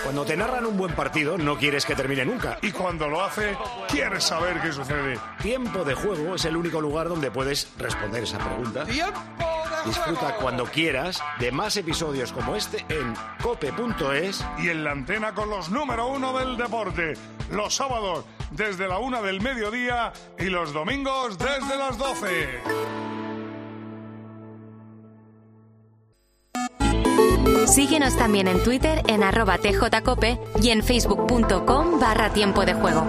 Cuando te narran un buen partido, no quieres que termine nunca. Y cuando lo hace, quieres saber qué sucede. Tiempo de Juego es el único lugar donde puedes responder esa pregunta. Disfruta cuando quieras de más episodios como este en cope.es y en la antena con los número 1 del deporte. Los sábados desde la 1 del mediodía y los domingos desde las 12. Síguenos también en Twitter en @tjcope y en facebook.com/tiempo de juego.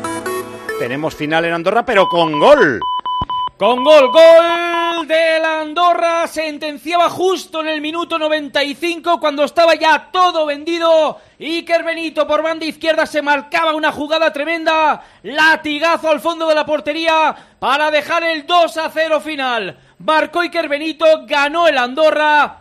Tenemos final en Andorra, pero con gol. Con gol del Andorra, sentenciaba justo en el minuto 95 cuando estaba ya todo vendido. Iker Benito por banda izquierda se marcaba una jugada tremenda, latigazo al fondo de la portería para dejar el 2-0 final. Marcó Iker Benito, ganó el Andorra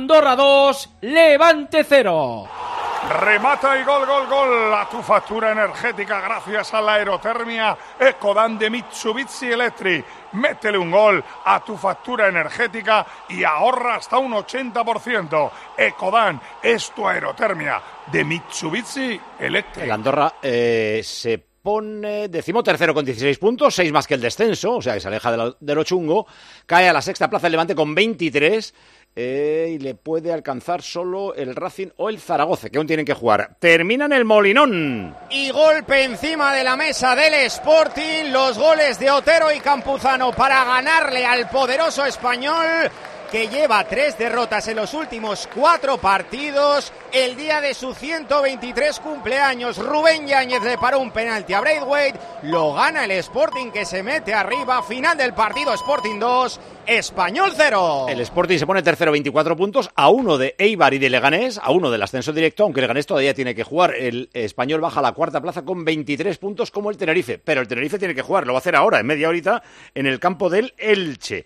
2, Levante 0. Remata y gol. A tu factura energética gracias a la aerotermia Ecodan de Mitsubishi Electric. Métele un gol a tu factura energética y ahorra hasta un 80%. Ecodan es tu aerotermia de Mitsubishi Electric. El Andorra se pone 13º con 16 puntos, 6 más que el descenso, o sea que se aleja de lo chungo. Cae a la sexta plaza el Levante con 23. Y le puede alcanzar solo el Racing o el Zaragoza, que aún tienen que jugar. Termina en el Molinón. Y golpe encima de la mesa del Sporting. Los goles de Otero y Campuzano para ganarle al poderoso Español, que lleva 3 derrotas en los últimos 4 partidos. El día de su 123 cumpleaños, Rubén Yáñez le paró un penalti a Braithwaite. Lo gana el Sporting, que se mete arriba. Final del partido, Sporting 2, Español 0. El Sporting se pone tercero, 24 puntos, a 1 de Eibar y de Leganés, a 1 del ascenso directo, aunque Leganés todavía tiene que jugar. El Español baja a la cuarta plaza con 23 puntos como el Tenerife, pero el Tenerife tiene que jugar, lo va a hacer ahora, en media horita, en el campo del Elche.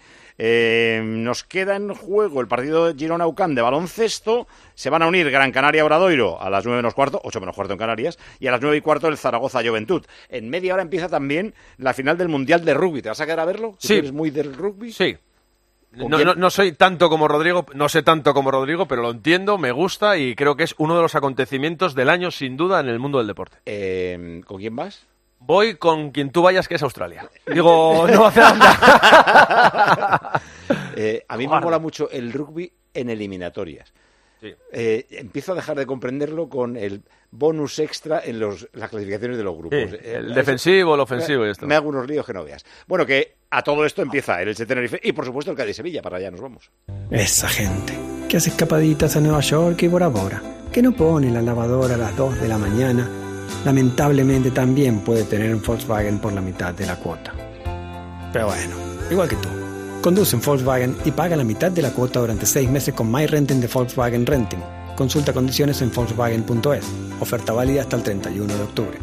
Nos queda en juego el partido de Girona-UCAM de baloncesto. Se van a unir Gran Canaria-Obradoiro a las 9 menos cuarto, 8 menos cuarto en Canarias, y a las 9 y cuarto el Zaragoza-Juventud. En media hora empieza también la final del Mundial de Rugby. ¿Te vas a quedar a verlo? Sí. ¿Eres muy del rugby? Sí. No soy tanto como Rodrigo, no sé tanto como Rodrigo, pero lo entiendo, me gusta y creo que es uno de los acontecimientes del año sin duda en el mundo del deporte. ¿Con quién vas? Voy con quien tú vayas, que es Australia. Digo, Nueva Zelanda. A mí me mola mucho el rugby en eliminatorias. Sí. Empiezo a dejar de comprenderlo con el bonus extra en las clasificaciones de los grupos. Sí, el defensivo, el ofensivo y esto. Me hago unos líos que no veas. Bueno, que a todo esto empieza el Elche Tenerife y por supuesto el Cádiz-Sevilla, para allá nos vamos. Esa gente que hace escapaditas a Nueva York y Bora Bora, que no pone la lavadora a las 2 de la mañana, lamentablemente también puede tener un Volkswagen por la mitad de la cuota. Pero bueno, igual que tú, conduce un Volkswagen y paga la mitad de la cuota durante 6 meses con MyRenting de Volkswagen Renting. Consulta condiciones en Volkswagen.es. Oferta válida hasta el 31 de octubre.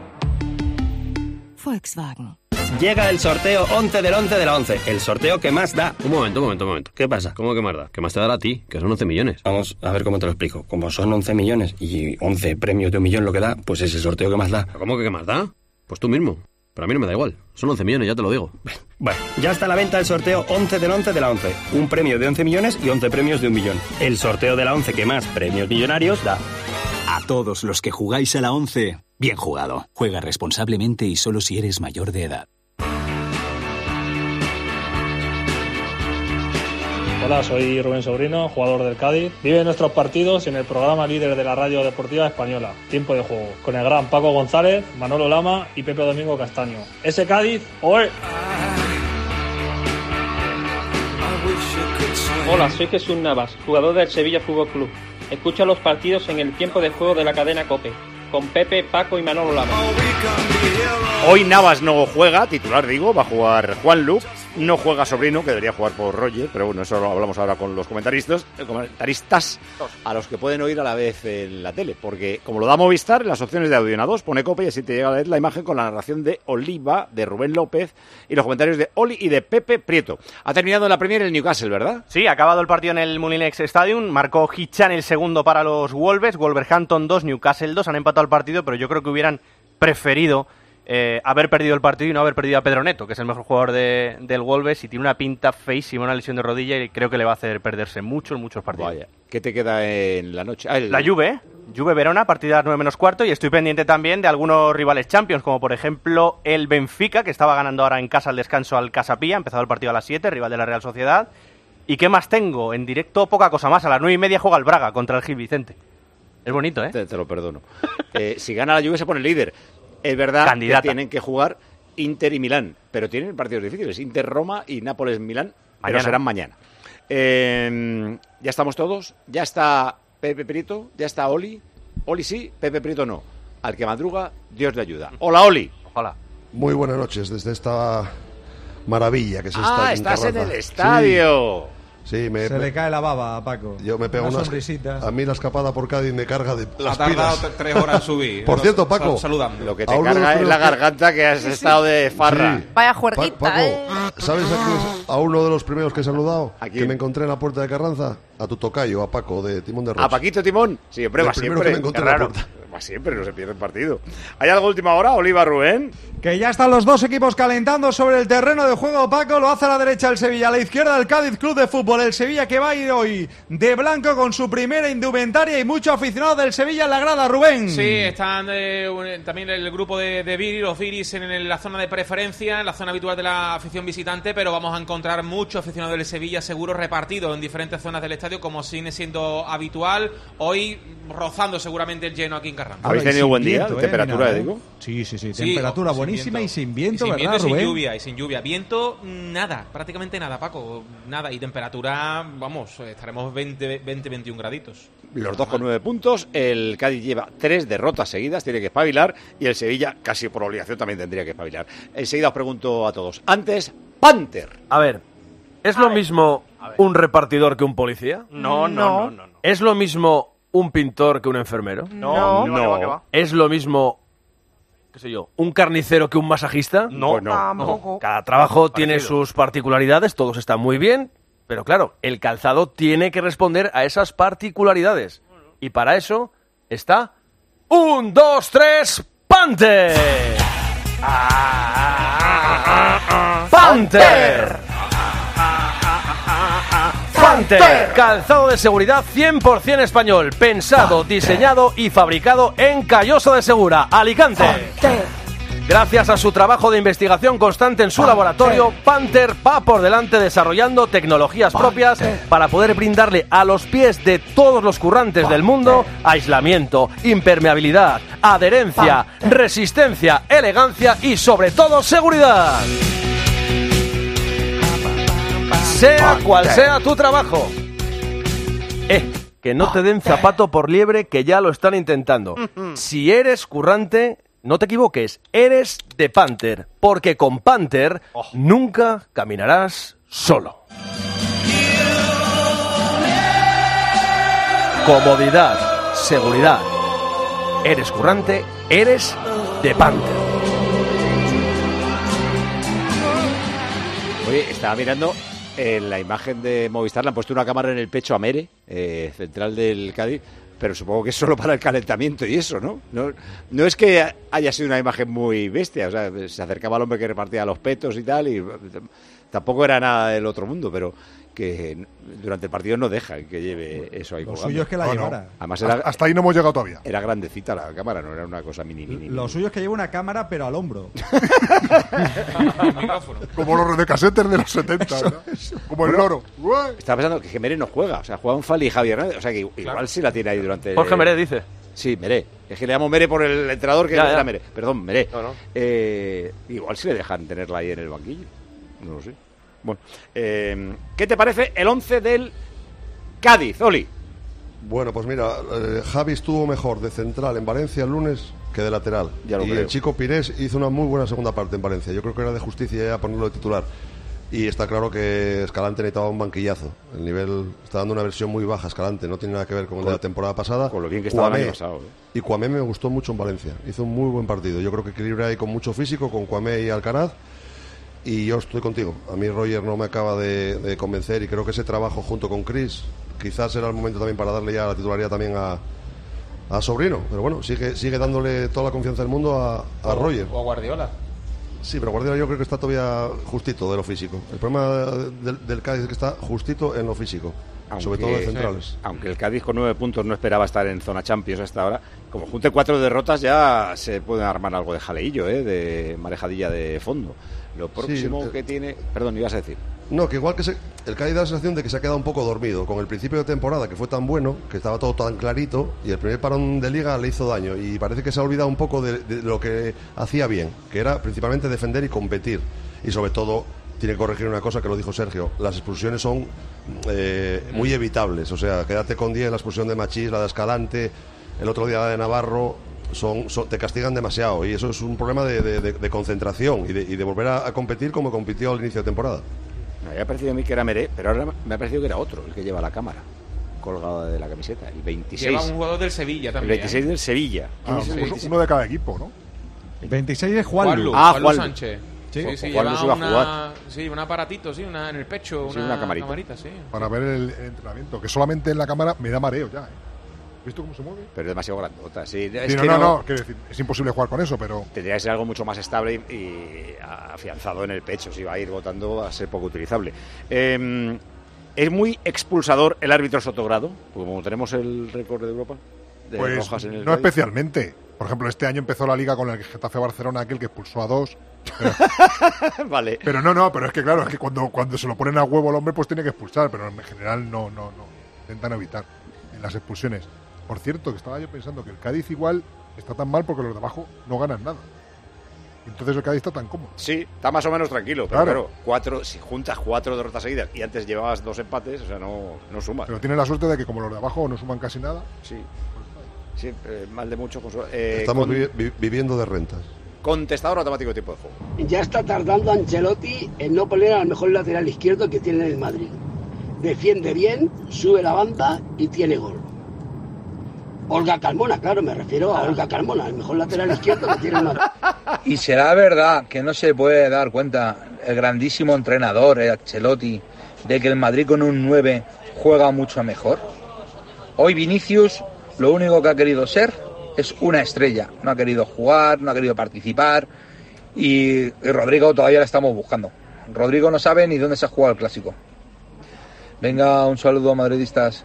Volkswagen. Llega el sorteo 11 del 11 de la 11, el sorteo que más da. Un momento. ¿Qué pasa? ¿Cómo que más da? ¿Qué más te dará a ti? Que son 11 millones. Vamos a ver cómo te lo explico. Como son 11 millones y 11 premios de 1 millón lo que da, pues es el sorteo que más da. ¿Cómo que qué más da? Pues tú mismo. Pero a mí no me da igual. Son 11 millones, ya te lo digo. Bueno, ya está a la venta el sorteo 11 del 11 de la 11. Un premio de 11 millones y 11 premios de 1 millón. El sorteo de la 11 que más premios millonarios da. A todos los que jugáis a la 11, bien jugado. Juega responsablemente y solo si eres mayor de edad. Hola, soy Rubén Sobrino, jugador del Cádiz. Vive nuestros partidos en el programa líder de la radio deportiva española, Tiempo de Juego, con el gran Paco González, Manolo Lama y Pepe Domingo Castaño. ¡Ese Cádiz, oe! Hola, soy Jesús Navas, jugador del Sevilla Fútbol Club. Escucha los partidos en el Tiempo de Juego de la cadena COPE, con Pepe, Paco y Manolo Lama. Hoy Navas no juega, titular digo, va a jugar Juanlu. No juega Sobrino, que debería jugar por Roger, pero bueno, eso lo hablamos ahora con los comentaristas a los que pueden oír a la vez en la tele, porque como lo da Movistar, en las opciones de audio en A2 pone Cope y así te llega a ver la imagen con la narración de Oliva, de Rubén López y los comentarios de Oli y de Pepe Prieto. Ha terminado la Premier el Newcastle, ¿verdad? Sí, ha acabado el partido en el Molinex Stadium, marcó Hichan el segundo para los Wolves, Wolverhampton 2, Newcastle 2, han empatado el partido, pero yo creo que hubieran preferido haber perdido el partido y no haber perdido a Pedro Neto, que es el mejor jugador del Wolves y tiene una pinta feísima, una lesión de rodilla y creo que le va a hacer perderse muchos partidos. Vaya. ¿Qué te queda en la noche? La Juve, Juve Verona, partida 9 menos cuarto, y estoy pendiente también de algunos rivales Champions, como por ejemplo el Benfica, que estaba ganando ahora en casa al descanso al Casapía, ha empezado el partido a las 7, rival de la Real Sociedad. ¿Y qué más tengo? En directo poca cosa más, a las 9:30 juega el Braga contra el Gil Vicente. Es bonito, ¿eh? Te lo perdono. Si gana la Juve se pone líder. Es verdad Candidata. que tienen que jugar Inter y Milán, pero tienen partidos difíciles. Inter, Roma y Nápoles-Milán, pero serán mañana. Ya estamos todos. Ya está Pepe Prieto, ya está Oli. Oli sí, Pepe Prieto no. Al que madruga, Dios le ayuda. Hola, Oli. Hola. Muy buenas noches desde esta maravilla que es esta estás en el estadio. Sí, se le cae la baba a Paco. Yo me pego unas sonrisitas. A mí la escapada por Cádiz me carga de las ha tardado pilas. 3 horas en subir. Por cierto, Paco, saludando. Lo que te carga es la garganta que has estado de farra. Sí. Vaya juerguita, Paco, ¿sabes a uno de los primeros que he saludado? Que me encontré en la puerta de Carranza. A tu tocayo, a Paco, de Timón de Rocha. ¿A Paquito Timón? Siempre, va siempre. Que me encontré Qué raro. Va siempre, no se pierde el partido. ¿Hay algo última hora, Oliva, Rubén? Que ya están los dos equipos calentando sobre el terreno de juego. Paco lo hace a la derecha el Sevilla, a la izquierda el Cádiz Club de Fútbol. El Sevilla que va a ir hoy de blanco con su primera indumentaria y mucho aficionado del Sevilla en la grada, Rubén. Sí, están también el grupo de Viri, los Viris en la zona de preferencia, en la zona habitual de la afición visitante, pero vamos a encontrar mucho aficionado del Sevilla seguro repartido en diferentes zonas del estadio, como sigue siendo habitual. Hoy rozando seguramente el lleno aquí en Carranza. ¿Habéis tenido buen día? ¿Temperatura, digo? Sí. Temperatura buenísima y sin viento, ¿verdad, Rubén? Y sin lluvia. Viento, nada, prácticamente nada, Paco. Nada. Y temperatura, vamos, estaremos 20-21 graditos. Los dos con 9 puntos. El Cádiz lleva 3 derrotas seguidas, tiene que espabilar. Y el Sevilla, casi por obligación, también tendría que espabilar. Enseguida os pregunto a todos. Antes, Panther. A ver, ¿es lo mismo un repartidor que un policía? No. ¿Es lo mismo un pintor que un enfermero? No. ¿Qué va? ¿Es lo mismo, qué sé yo, un carnicero que un masajista? No. Cada trabajo tiene sus particularidades, todos están muy bien, pero claro, el calzado tiene que responder a esas particularidades. Y para eso está 1, 2, 3, Panther. Panther. Panther, calzado de seguridad 100% español, pensado, diseñado y fabricado en Calloso de Segura, Alicante. Gracias a su trabajo de investigación constante en su laboratorio, Panther va por delante desarrollando tecnologías propias para poder brindarle a los pies de todos los currantes del mundo aislamiento, impermeabilidad, adherencia, resistencia, elegancia y sobre todo seguridad. Sea cual sea tu trabajo. Que no te den zapato por liebre, que ya lo están intentando. Si eres currante, no te equivoques, eres de Panther, porque con Panther nunca caminarás solo. Comodidad, seguridad. Eres currante, eres de Panther. Oye, estaba mirando en la imagen de Movistar, le han puesto una cámara en el pecho a Mere, central del Cádiz, pero supongo que es solo para el calentamiento y eso, ¿no? No es que haya sido una imagen muy bestia, o sea, se acercaba al hombre que repartía los petos y tal, y tampoco era nada del otro mundo, pero que durante el partido no dejan que lleve eso ahí colgando. Lo suyo es que la llevara. Además hasta ahí no hemos llegado todavía. Era grandecita la cámara, no era una cosa mini. Lo suyo es que lleve una cámara, pero al hombro. Como los redecasetes de los 70, ¿verdad? Como el loro. Estaba pensando que Mere no juega, o sea, juegan Fali y Javier Hernández, o sea que igual sí la tiene ahí durante... Jorge Mere dice. Sí, Mere. Es que le llamo Mere por el entrenador que era Mere. Perdón, Mere. No. Igual sí le dejan tenerla ahí en el banquillo. No lo sé. Bueno, ¿qué te parece el 11 del Cádiz, Oli? Bueno, pues mira, Javi estuvo mejor de central en Valencia el lunes que de lateral. Ya lo y creo. El chico Pires hizo una muy buena segunda parte en Valencia. Yo creo que era de justicia ya ponerlo de titular. Y está claro que Escalante necesitaba un banquillazo. El nivel está dando una versión muy baja Escalante, no tiene nada que ver con el de la temporada pasada. Con lo bien que estaba el año pasado. Y Cuamé me gustó mucho en Valencia. Hizo un muy buen partido. Yo creo que equilibra ahí con mucho físico, con Cuamé y Alcaraz. Y yo estoy contigo. A mí Roger no me acaba de convencer y creo que ese trabajo junto con Chris quizás era el momento también para darle ya la titularidad también a a Sobrino, pero bueno, sigue dándole toda la confianza del mundo a Roger. O a Guardiola. Sí, pero Guardiola yo creo que está todavía justito de lo físico. El problema del Cádiz es que está justito en lo físico, sobre todo de centrales. Aunque el Cádiz con 9 puntos no esperaba estar en zona Champions hasta ahora, como junte 4 derrotas ya se puede armar algo de jaleillo, de marejadilla de fondo. Lo próximo que tiene... Perdón, ibas a decir. No, que igual que el Cádiz da la sensación de que se ha quedado un poco dormido con el principio de temporada, que fue tan bueno, que estaba todo tan clarito, y el primer parón de Liga le hizo daño, y parece que se ha olvidado un poco de lo que hacía bien, que era principalmente defender y competir, y sobre todo tiene que corregir una cosa que lo dijo Sergio: las expulsiones son muy evitables, o sea, quédate con 10, la expulsión de Machís, la de Escalante, el otro día la de Navarro, te castigan demasiado, y eso es un problema de concentración y de volver a competir como compitió al inicio de temporada. Me había parecido a mí que era Meré, pero ahora me ha parecido que era otro el que lleva la cámara colgada de la camiseta, el 26. Lleva un jugador del Sevilla también. El 26 del Sevilla. Uno de cada equipo, ¿no? El 26 es Juanlu. Juanlu Sánchez. Sí, lleva un aparatito, en el pecho, una camarita, sí. Para ver el entrenamiento, que solamente en la cámara me da mareo ya. ¿Visto cómo se mueve? Pero es demasiado grandota. No, quiero decir, es imposible jugar con eso, pero... Tendría que ser algo mucho más estable y afianzado en el pecho. Si va a ir botando, va a ser poco utilizable. ¿Es muy expulsador el árbitro Sotogrado? Porque como tenemos el récord de Europa de pues rojas en el no Cádiz. Especialmente. Por ejemplo, este año empezó la Liga con el Getafe Barcelona, aquel que expulsó a 2. Vale. Pero no, pero es que claro, es que cuando se lo ponen a huevo al hombre, pues tiene que expulsar, pero en general no. Intentan evitar en las expulsiones. Por cierto, que estaba yo pensando que el Cádiz igual está tan mal porque los de abajo no ganan nada. Entonces el Cádiz está tan cómodo. Sí, está más o menos tranquilo, pero claro, si juntas 4 derrotas seguidas y antes llevabas 2 empates, o sea, no sumas. Pero tiene la suerte de que como los de abajo no suman casi nada. Sí, mal de mucho. Estamos viviendo de rentas. Contestador automático de tiempo de juego. Ya está tardando Ancelotti en no poner al mejor lateral izquierdo que tiene el Madrid. Defiende bien, sube la banda y tiene gol. Olga Carmona, claro, me refiero a Olga Carmona, el mejor lateral izquierdo que tiene el Madrid. Y será verdad que no se puede dar cuenta el grandísimo entrenador, Ancelotti, de que el Madrid con un 9 juega mucho mejor. Hoy Vinicius lo único que ha querido ser es una estrella, no ha querido jugar, no ha querido participar, y Rodrigo todavía la estamos buscando. Rodrigo no sabe ni dónde se ha jugado el clásico. Venga, un saludo, madridistas.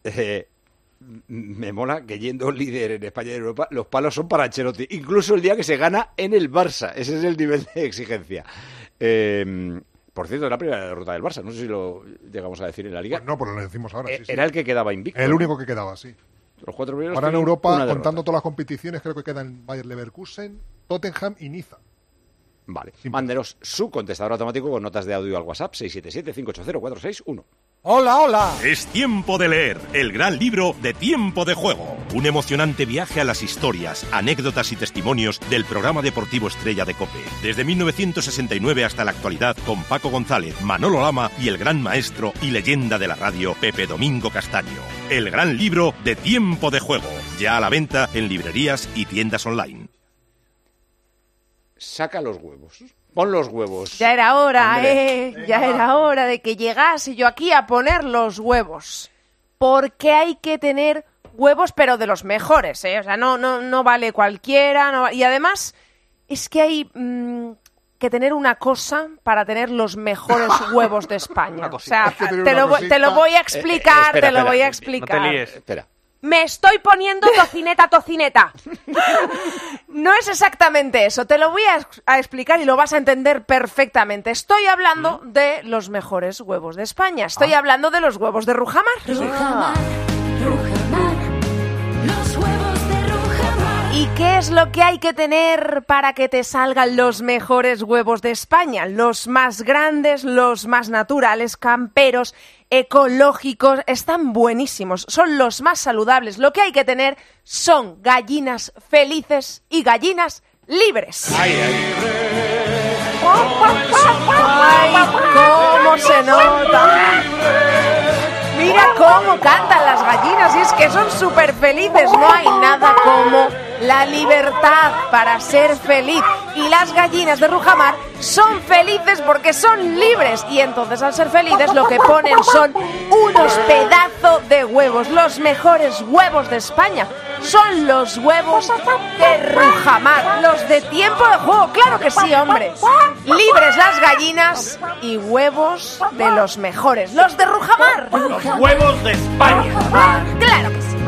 Me mola que yendo líder en España y en Europa, los palos son para Ancelotti, incluso el día que se gana en el Barça. Ese es el nivel de exigencia. Por cierto, era la primera derrota del Barça, no sé si lo llegamos a decir en la Liga. Pues no, pero lo decimos ahora. Sí. Era el que quedaba invicto. El único que quedaba, sí. Los 4 primeros. Ahora en Europa, contando todas las competiciones, creo que quedan Bayer Leverkusen, Tottenham y Niza. Vale. Mándenos su contestador automático con notas de audio al WhatsApp 677-580-461. Hola. Es tiempo de leer el gran libro de Tiempo de Juego. Un emocionante viaje a las historias, anécdotas y testimonios del programa deportivo estrella de COPE. Desde 1969 hasta la actualidad, con Paco González, Manolo Lama y el gran maestro y leyenda de la radio, Pepe Domingo Castaño. El gran libro de Tiempo de Juego. Ya a la venta en librerías y tiendas online. Saca los huevos. Pon los huevos. Ya era hora, ya era hora de que llegase yo aquí a poner los huevos. Porque hay que tener huevos, pero de los mejores, O sea, no vale cualquiera. Y además, es que hay que tener una cosa para tener los mejores huevos de España. O sea, te lo voy a explicar, te lo voy a explicar. No te líes. Espera. Me estoy poniendo tocineta. No es exactamente eso. Te lo voy a explicar y lo vas a entender perfectamente. Estoy hablando de los mejores huevos de España. Estoy hablando de los huevos de Rujamar. Rujamar, los huevos de Rujamar. ¿Y qué es lo que hay que tener para que te salgan los mejores huevos de España? Los más grandes, los más naturales, camperos, ecológicos, están buenísimos, son los más saludables. Lo que hay que tener son gallinas felices y gallinas libres. ¡Ay, cómo se nota! Mira cómo cantan las gallinas, y es que son súper felices. No hay nada como la libertad para ser feliz. Y las gallinas de Rujamar son felices porque son libres. Y entonces, al ser felices, lo que ponen son unos pedazos de huevos. Los mejores huevos de España son los huevos de Rujamar, los de tiempo de juego, claro que sí, hombre. Libres las gallinas y huevos de los mejores, los de Rujamar. Los huevos de España. Claro que sí.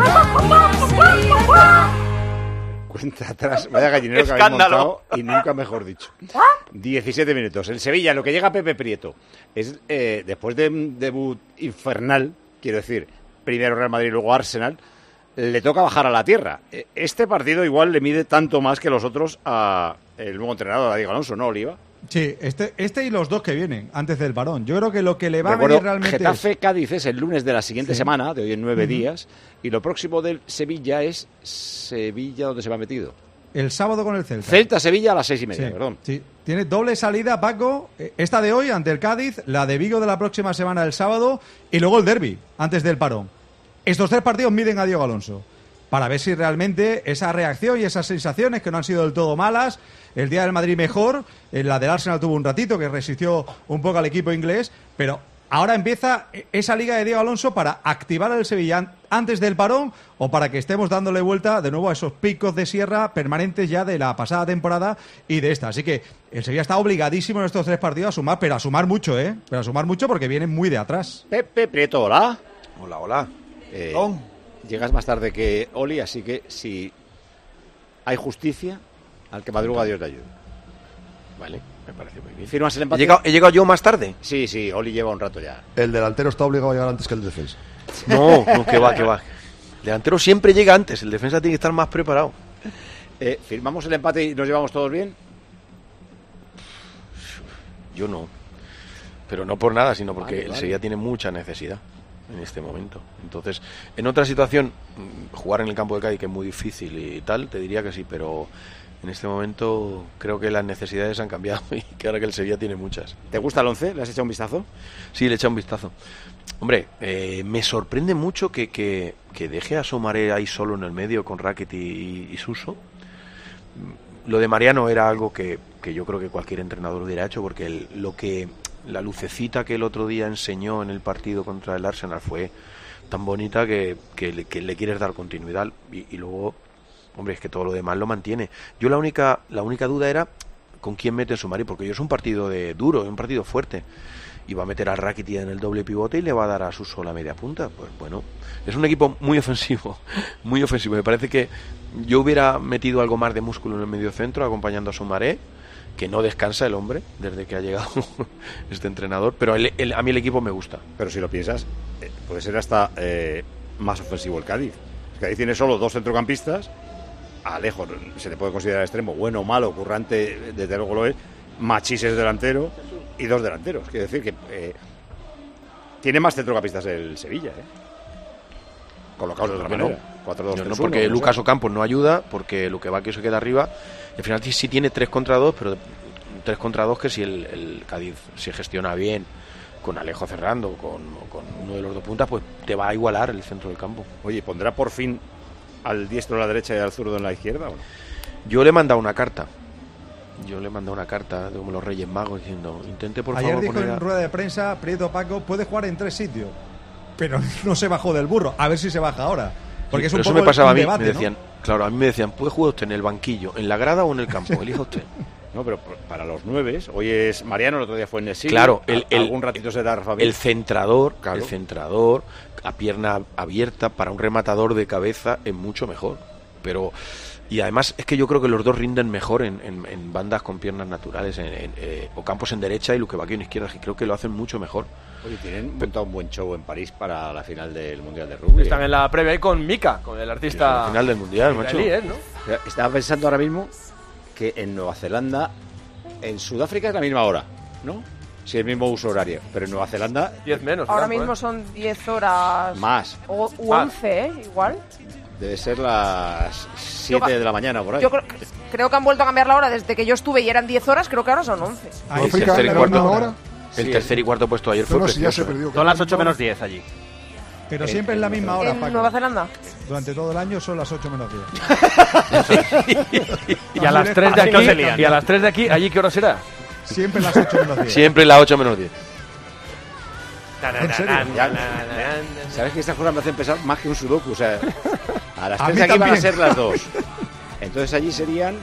Cuenta atrás, vaya gallinero que habéis Escándalo. montado y nunca mejor dicho. 17 minutos. El Sevilla, lo que llega Pepe Prieto, es después de un debut infernal, quiero decir, primero Real Madrid y luego Arsenal, le toca bajar a la tierra. Este partido igual le mide tanto más que los otros a el nuevo entrenador, a Diego Alonso, ¿no, Oliva? Sí, este y los dos que vienen antes del parón. Yo creo que lo que le va Recuerdo, a venir realmente Getafe-Cádiz es el lunes de la siguiente Sí. semana, de hoy en 9 días, y lo próximo del Sevilla es Sevilla, ¿dónde se va metido? el sábado con el Celta. Celta-Sevilla a las 6:30, Sí, perdón. sí. Tiene doble salida, Paco. Esta de hoy ante el Cádiz, la de Vigo de la próxima semana el sábado y luego el derbi antes del parón. Estos 3 partidos miden a Diego Alonso para ver si realmente esa reacción y esas sensaciones que no han sido del todo malas, el día del Madrid mejor, la del Arsenal tuvo un ratito que resistió un poco al equipo inglés, pero ahora empieza esa liga de Diego Alonso para activar al Sevilla antes del parón o para que estemos dándole vuelta de nuevo a esos picos de sierra permanentes ya de la pasada temporada y de esta. Así que el Sevilla está obligadísimo en estos 3 partidos a sumar, pero a sumar mucho, ¿eh? Pero a sumar mucho porque vienen muy de atrás. Pepe Prieto, hola. Hola, hola. Llegas más tarde que Oli, así que si hay justicia, al que madruga Dios te ayude. Vale, me parece muy bien. ¿Firmas el empate? ¿He llegado yo más tarde? Sí, Oli lleva un rato ya. El delantero está obligado a llegar antes que el defensa. No, que va. El delantero siempre llega antes, el defensa tiene que estar más preparado. ¿Firmamos el empate y nos llevamos todos bien? Yo no. Pero no por nada, sino porque Vale. el Sevilla tiene mucha necesidad en este momento. Entonces, en otra situación, jugar en el campo de Cádiz, que es muy difícil y tal, te diría que sí, pero en este momento creo que las necesidades han cambiado y que ahora que el Sevilla tiene muchas. ¿Te gusta el 11? ¿Le has echado un vistazo? Sí, le he echado un vistazo. Hombre, me sorprende mucho que deje a Soumaré ahí solo en el medio con Rakitic y Suso. Lo de Mariano era algo que yo creo que cualquier entrenador hubiera hecho, porque la lucecita que el otro día enseñó en el partido contra el Arsenal fue tan bonita que le quieres dar continuidad y luego, hombre, es que todo lo demás lo mantiene. Yo la única duda era con quién mete Soumaré, porque yo es un partido duro, es un partido fuerte. Y va a meter a Rakitic en el doble pivote y le va a dar a Suso la media punta. Pues bueno, es un equipo muy ofensivo, muy ofensivo. Me parece que yo hubiera metido algo más de músculo en el medio centro acompañando a Soumaré, que no descansa el hombre desde que ha llegado este entrenador, pero a mí el equipo me gusta. Pero si lo piensas, puede ser hasta más ofensivo el Cádiz. El Cádiz tiene solo 2 centrocampistas, Alejo se le puede considerar extremo, bueno o malo, currante, desde luego lo es, Machís es delantero y 2 delanteros. Quiere decir que tiene más centrocampistas el Sevilla, colocados de otra manera. 4-2-3-1. No, porque Lucas Ocampos no ayuda, porque Luquevaquio se queda arriba. Al final sí tiene 3 contra 2, pero 3 contra 2 que si el Cádiz se gestiona bien, con Alejo cerrando, con uno de los 2 puntas, pues te va a igualar el centro del campo. Oye, ¿pondrá por fin al diestro en la derecha y al zurdo en la izquierda? ¿O no? Yo le he mandado una carta. Como los Reyes Magos diciendo, intente por Ayer favor dijo poner en rueda de prensa, Prieto Paco puede jugar en 3 sitios, pero no se bajó del burro. A ver si se baja ahora. Porque es un eso poco me pasaba un a mí, debate, me decían, claro, a mí me decían, ¿puede jugar usted en el banquillo, en la grada o en el campo? Elija usted. No, pero para los 9, hoy es Mariano, el otro día fue en el City. Claro, algún ratito se da Rafa Mir. el centrador, a pierna abierta para un rematador de cabeza es mucho mejor. Pero y además es que yo creo que los dos rinden mejor en bandas con piernas naturales, Ocampos en derecha y Luquevaquio en izquierda, y creo que lo hacen mucho mejor. Oye, tienen montado un buen show en París para la final del Mundial de Rugby. Están en la previa ahí con Mika, con el artista. Sí, la final del Mundial, macho. israelí, ¿no? Estaba pensando ahora mismo que en Nueva Zelanda, en Sudáfrica es la misma hora, ¿no? Sí, el mismo uso horario, pero en Nueva Zelanda 10 menos. Ahora mismo son 10 horas. más. O 11, igual. Debe ser las 7 de la mañana por ahí. Yo creo que han vuelto a cambiar la hora desde que yo estuve y eran 10 horas, creo que ahora son 11. El tercer y cuarto, el tercer y cuarto puesto ayer fue precioso. Son las 8 menos 10 allí. Pero siempre es la misma hora, ¿En Paco. Nueva Zelanda? Durante todo el año son las 8 menos 10. Y a las 3 de aquí, y a las 3 de aquí, ¿allí qué hora será? Siempre las 8 menos 10. Siempre las 8 menos 10. ¿En serio? ¿Sabes que estas cosas me hacen pensar más que un sudoku? O sea, A las A 3 mí aquí van a también. ser las 2. Entonces allí serían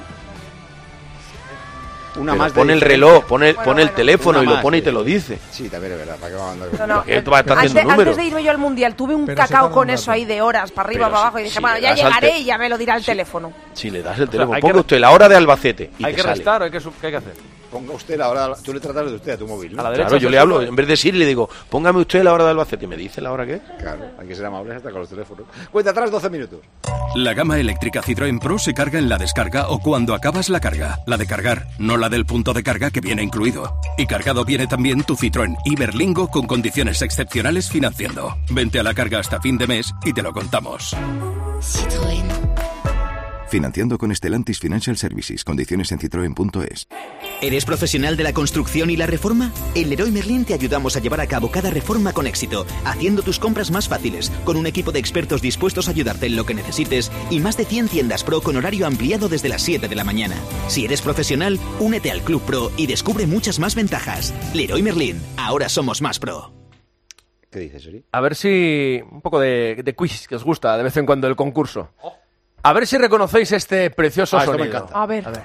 una Pero más. pone el reloj, pone el teléfono y lo pone y te lo dice. Sí, también es verdad. ¿Para qué va a mandar? No, no. ¿Qué tú vas a estar haciendo Antes números? de irme yo al mundial, tuve un Pero cacao se tarda con un eso ahí de horas, para arriba, Pero para abajo, y si- dije, si bueno, le ya das al llegaré te- y ya me lo dirá el teléfono. Si le das el teléfono, hay que ponga re- usted la hora de Albacete y ¿Hay te que sale. restar o qué hay que hacer? Ponga usted la hora. Tú le tratas de usted a tu móvil, ¿no? A la derecha. Claro, yo le hablo, en vez de decir, le digo, póngame usted la hora de Albacete. ¿Y me dice la hora qué? Claro, hay que ser amables hasta con los teléfonos. Cuenta atrás 12 minutos. La gama eléctrica Citroën Pro se carga en la descarga o cuando acabas la carga. La de cargar, no la del punto de carga que viene incluido. Y cargado viene también tu Citroën Iberlingo con condiciones excepcionales financiando. Vente a la carga hasta fin de mes y te lo contamos. Citroën. Financiando con Stellantis Financial Services. Condiciones en citroen.es. ¿Eres profesional de la construcción y la reforma? En Leroy Merlin te ayudamos a llevar a cabo cada reforma con éxito, haciendo tus compras más fáciles, con un equipo de expertos dispuestos a ayudarte en lo que necesites y más de 100 tiendas Pro con horario ampliado desde las 7 de la mañana. Si eres profesional, únete al Club Pro y descubre muchas más ventajas. Leroy Merlin, ahora somos más pro. ¿Qué dices, Uri? A ver si... Un poco de quiz que os gusta de vez en cuando el concurso. A ver si reconocéis este precioso esto me sonido. encanta. A ver.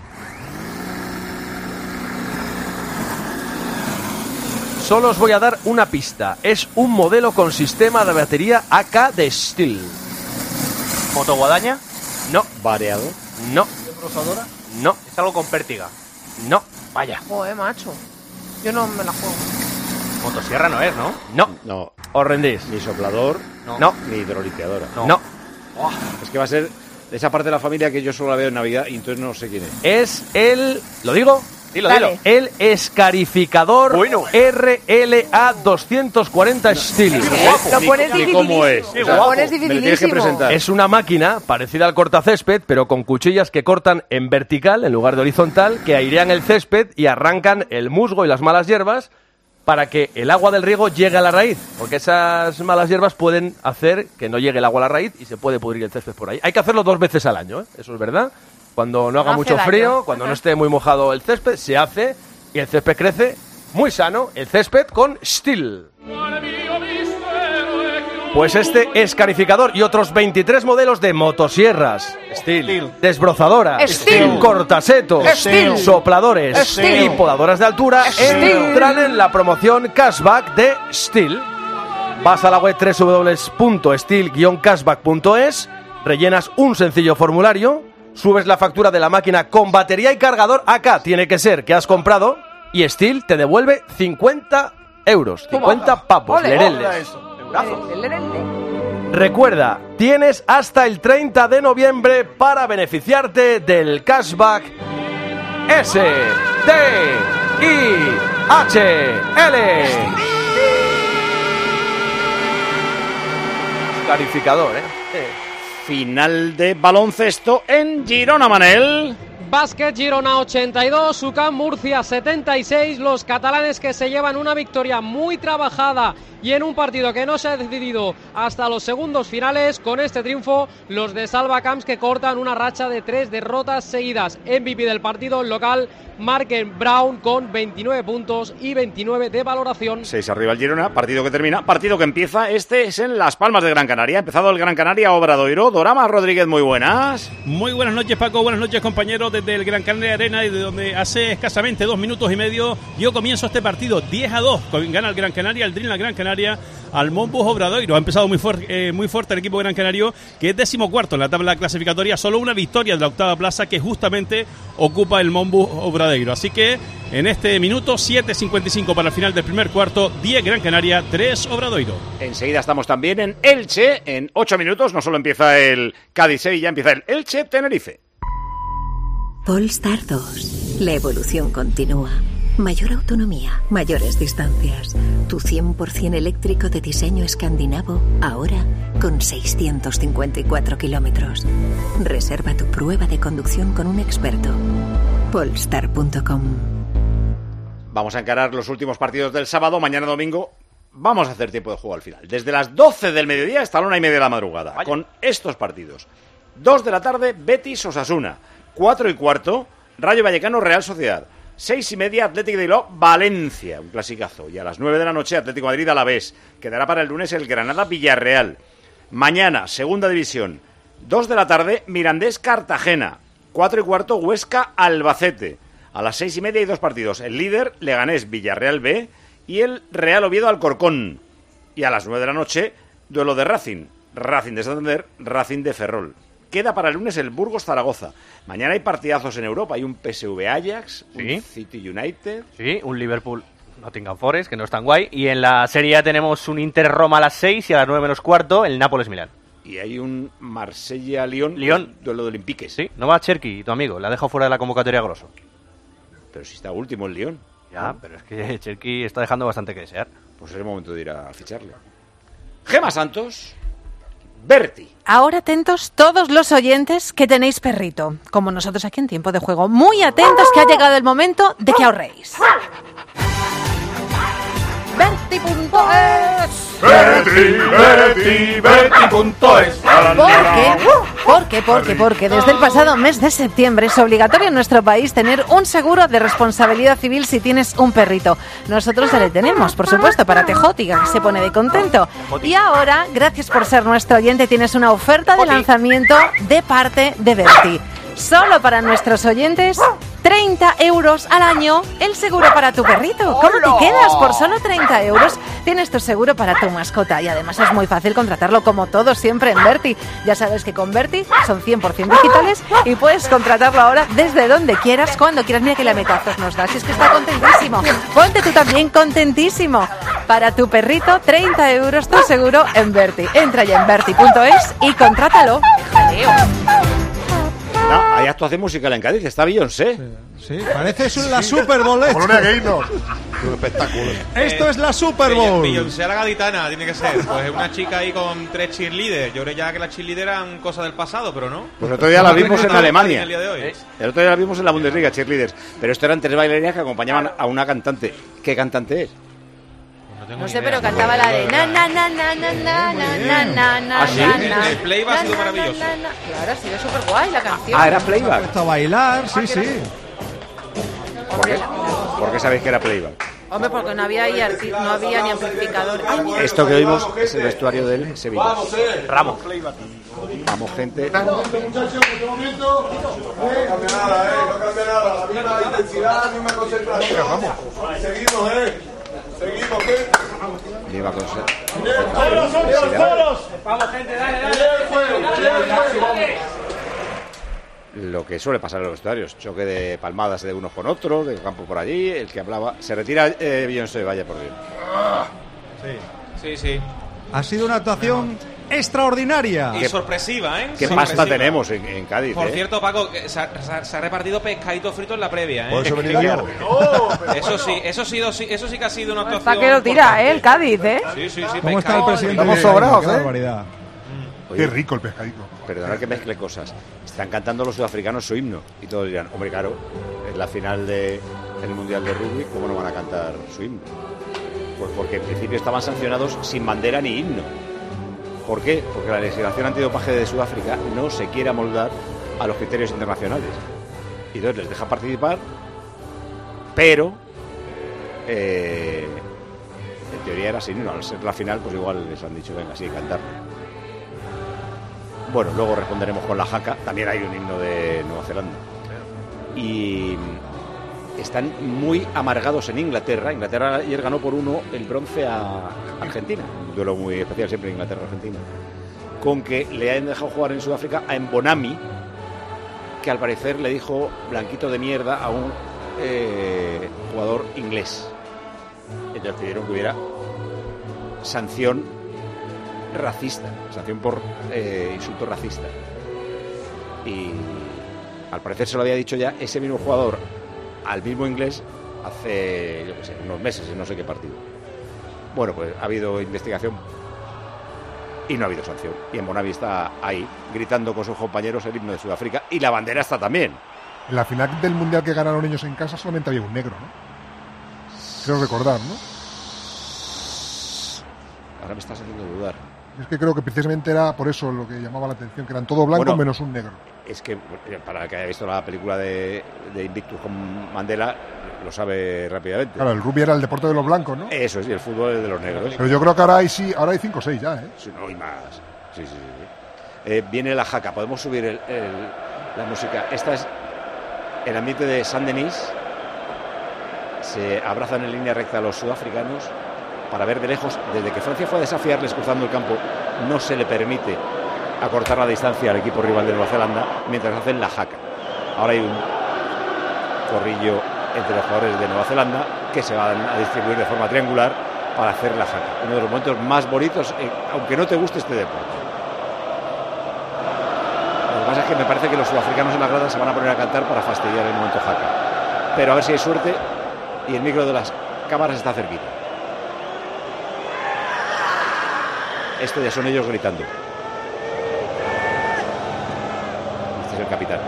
Solo os voy a dar una pista. Es un modelo con sistema de batería AK de Steel. ¿Motoguadaña? No. ¿Variado? No. ¿Desbrozadora? No. Es algo con pértiga. No. Vaya. Joder, macho. Yo no me la juego. Motosierra no es, ¿no? No. No. ¿Os rendís? Ni soplador, No. ni hidrolimpiadora. No. Es que va a ser de esa parte de la familia que yo solo la veo en Navidad y entonces no sé quién es. Es el... ¿Lo digo? Dilo, Dale. dilo. El escarificador RLA 240 Steel. Lo pones Ni cómo es. dificilísimo. Lo pones Me lo tienes que dificilísimo. presentar. Es una máquina parecida al cortacésped, pero con cuchillas que cortan en vertical en lugar de horizontal, que airean el césped y arrancan el musgo y las malas hierbas para que el agua del riego llegue a la raíz, porque esas malas hierbas pueden hacer que no llegue el agua a la raíz y se puede pudrir el césped por ahí. Hay que hacerlo 2 veces al año, ¿eh? Eso es verdad. Cuando no haga Hace mucho daño. frío, cuando no esté muy mojado el césped, se hace y el césped crece muy sano, el césped con Steel. Pues este escarificador y otros 23 modelos de motosierras, Steel, desbrozadoras, Steel, cortasetos, Steel, ropladores Steel, y podadoras de altura Steel. entran en la promoción Cashback de Steel. Vas a la web www.steel-cashback.es, rellenas un sencillo formulario, subes la factura de la máquina con batería y cargador AK, tiene que ser que has comprado, y Steel te devuelve 50 euros, 50 papos, Ole, lereles. Lerele. Recuerda, tienes hasta el 30 de noviembre para beneficiarte del cashback STIHL. Clarificador, ¿eh? Final de baloncesto en Girona, Manel. Básquet Girona 82, UCAM Murcia 76, los catalanes que se llevan una victoria muy trabajada y en un partido que no se ha decidido hasta los segundos finales. Con este triunfo, los de Salva Camps que cortan una racha de 3 derrotas seguidas. MVP del partido local, Marken Brown con 29 puntos y 29 de valoración. 6 arriba el Girona, partido que termina, partido que empieza. Este es en Las Palmas de Gran Canaria. Ha empezado el Gran Canaria Obradoiro. Dorama Rodríguez, muy buenas. Muy buenas noches, Paco. Buenas noches, compañeros, desde el Gran Canaria Arena y de donde hace escasamente 2 minutos y medio yo comienzo este partido 10-2. Gana el Gran Canaria, el Dream Gran Canaria al Monbus Obradoiro. Ha empezado muy fuerte el equipo Gran Canario, que es 14º en la tabla clasificatoria. Solo una victoria de la octava plaza que justamente ocupa el Monbus Obradoiro. Así que en este minuto 7:55 para el final del primer cuarto, 10 Gran Canaria, 3 Obradoiro. Enseguida estamos también en Elche. En 8 minutos no solo empieza el Cádiz-Sevilla, empieza el Elche-Tenerife. Polestar 2. La evolución continúa. Mayor autonomía, mayores distancias. Tu 100% eléctrico de diseño escandinavo, ahora con 654 kilómetros. Reserva tu prueba de conducción con un experto. Polestar.com. Vamos a encarar los últimos partidos del sábado. Mañana domingo vamos a hacer tiempo de juego al final. Desde las 12 del mediodía hasta la 1:30 de la madrugada. Vaya. Con estos partidos. 2 de la tarde, Betis-Osasuna. 4:15, Rayo Vallecano Real Sociedad. 6:30, Atlético de Bilbao Valencia, un clasicazo. Y a las 9 de la noche, Atlético de Madrid Alavés. Quedará para el lunes el Granada Villarreal. Mañana, segunda división, 2 de la tarde, Mirandés-Cartagena. 4:15, Huesca-Albacete. A las 6:30 hay 2 partidos. El líder, Leganés-Villarreal B, y el Real Oviedo-Alcorcón. Y a las 9 de la noche, duelo de Racing. Racing de Santander, Racing de Ferrol. Queda para el lunes el Burgos-Zaragoza. Mañana hay partidazos en Europa. Hay un PSV-Ajax, un City United. Sí, un Liverpool-Nottingham Forest, que no es tan guay. Y en la Serie A tenemos un Inter-Roma a las 6 y a las 9:15 el Nápoles-Milán. Y hay un Marsella-Lyon, duelo de Olympique. Sí, no va Cherki, tu amigo. La ha dejado fuera de la convocatoria Grosso. Pero si está último el Lyon. Ya, pero es que Cherki está dejando bastante que desear. Pues es el momento de ir a ficharle. Gema Santos, Berti. Ahora atentos todos los oyentes que tenéis perrito, como nosotros aquí en Tiempo de Juego. Muy atentos que ha llegado el momento de que ahorréis. Berti.es. Berti.es. Porque desde el pasado mes de septiembre es obligatorio en nuestro país tener un seguro de responsabilidad civil si tienes un perrito. Nosotros ya le tenemos, por supuesto, para Tejótica, que se pone de contento. Y ahora, gracias por ser nuestro oyente, tienes una oferta de lanzamiento de parte de Berti. Solo para nuestros oyentes, 30 euros al año el seguro para tu perrito. ¿Cómo te quedas? Por solo 30 euros tienes tu seguro para tu mascota. Y además es muy fácil contratarlo como todo siempre en Berti. Ya sabes que con Berti son 100% digitales y puedes contratarlo ahora desde donde quieras, cuando quieras. Mira que lametazos nos da, si es que está contentísimo. Ponte tú también contentísimo. Para tu perrito, 30 euros tu seguro en Berti. Entra ya en Berti.es y contrátalo. ¡Jaleo! No, hay actuación musical en Cádiz, está Beyoncé. Sí, parece la Super Bowl. Colonia Gaynor. Un espectáculo. Esto es la Super Bowl. Beyoncé a la gaditana tiene que ser. Pues una chica ahí con 3 cheerleaders. Yo creo ya que las cheerleaders eran cosas del pasado, pero no. Pues el otro día las vimos en Alemania. El día de hoy. El otro día las vimos en la Bundesliga, cheerleaders. Pero esto eran 3 bailarinas que acompañaban a una cantante. ¿Qué cantante es? No sé, pero cantaba la de na na na na na na na na na. ¿Ah, sí? El playback ha sido maravilloso. Claro, ha sido súper guay la canción. Ah, era playback. Esto a bailar, sí. ¿Por qué sabéis que era playback? Hombre, porque no había ni amplificador. Esto que oímos es el vestuario del Sevilla. Ramos. Vamos, gente. No cambia nada, no cambia nada. La misma intensidad, la misma concentración. Vamos. Seguimos, Seguimos, ¿qué? Viva con Vamos, gente, dale. Lo que suele pasar en los vestuarios, choque de palmadas de unos con otros, de campo por allí, el que hablaba, se retira Beyoncé, vaya por Dios. Sí. Ha sido una actuación extraordinaria. Y sorpresiva, ¿eh? ¿Qué pasta tenemos en Cádiz? Por cierto, Paco, se ha repartido pescadito frito en la previa, ¿eh? Por eso he venido yo. Eso sí que ha sido una actuación. Hasta que lo tira, el Cádiz, ¿eh? Sí. ¿Cómo está el presidente? Estamos sobrados, Qué barbaridad. Qué rico el pescadito. Perdonad que mezcle cosas. Están cantando los sudafricanos su himno. Y todos dirán, hombre, claro, es la final del Mundial de Rugby, ¿cómo no van a cantar su himno? Pues porque en principio estaban sancionados sin bandera ni himno. ¿Por qué? Porque la legislación antidopaje de Sudáfrica no se quiere amoldar a los criterios internacionales. Y entonces les deja participar, pero en teoría era sin himno. Al ser la final, pues igual les han dicho, venga, sí, cantar. Bueno, luego responderemos con la jaca. También hay un himno de Nueva Zelanda. Y están muy amargados en Inglaterra. Inglaterra ayer ganó por 1 el bronce a Argentina. Un duelo muy especial siempre Inglaterra-Argentina. Con que le han dejado jugar en Sudáfrica a Mbonami, que al parecer le dijo blanquito de mierda a un jugador inglés. Entonces pidieron que hubiera sanción racista, sanción por insulto racista. Y al parecer se lo había dicho ya ese mismo jugador al mismo inglés hace, yo qué sé, unos meses en no sé qué partido. Bueno, pues ha habido investigación y no ha habido sanción. Y Mbonami está ahí, gritando con sus compañeros el himno de Sudáfrica, y la bandera está también. En la final del Mundial que ganaron ellos en casa solamente había un negro, ¿no? Creo recordar, ¿no? Ahora me estás haciendo dudar. Es que creo que precisamente era por eso lo que llamaba la atención, que eran todo blanco, bueno, menos un negro. Es que, para el que haya visto la película de Invictus con Mandela, lo sabe rápidamente. Claro, el rugby era el deporte de los blancos, ¿no? Eso es, y el fútbol es de los negros. Pero yo creo que ahora hay 5 o 6 ya, ¿eh? Sí, no, y más. Sí. Viene la jaca, podemos subir la música. Esta es el ambiente de Saint-Denis. Se abrazan en línea recta los sudafricanos para ver de lejos. Desde que Francia fue a desafiarles cruzando el campo, no se le permite acortar la distancia al equipo rival de Nueva Zelanda mientras hacen la jaca. Ahora hay un corrillo entre los jugadores de Nueva Zelanda que se van a distribuir de forma triangular para hacer la jaca. Uno de los momentos más bonitos, aunque no te guste este deporte. Lo que pasa es que me parece que los sudafricanos en la grada se van a poner a cantar para fastidiar el momento jaca. Pero a ver si hay suerte y el micro de las cámaras está cerquita. Esto ya son ellos gritando. Este es el capitán.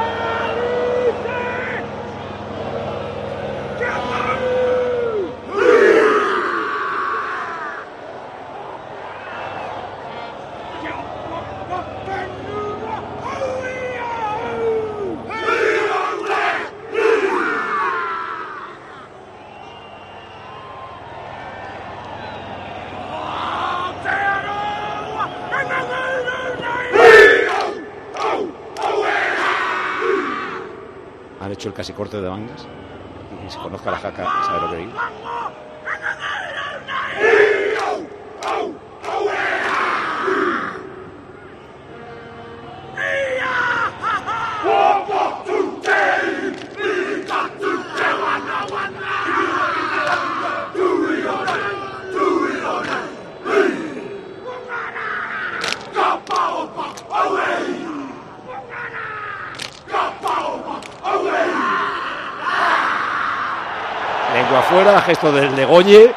Han hecho el casi corte de mangas y se conozca la jaca, sabe lo que digo. Lengua afuera, gesto del degolle.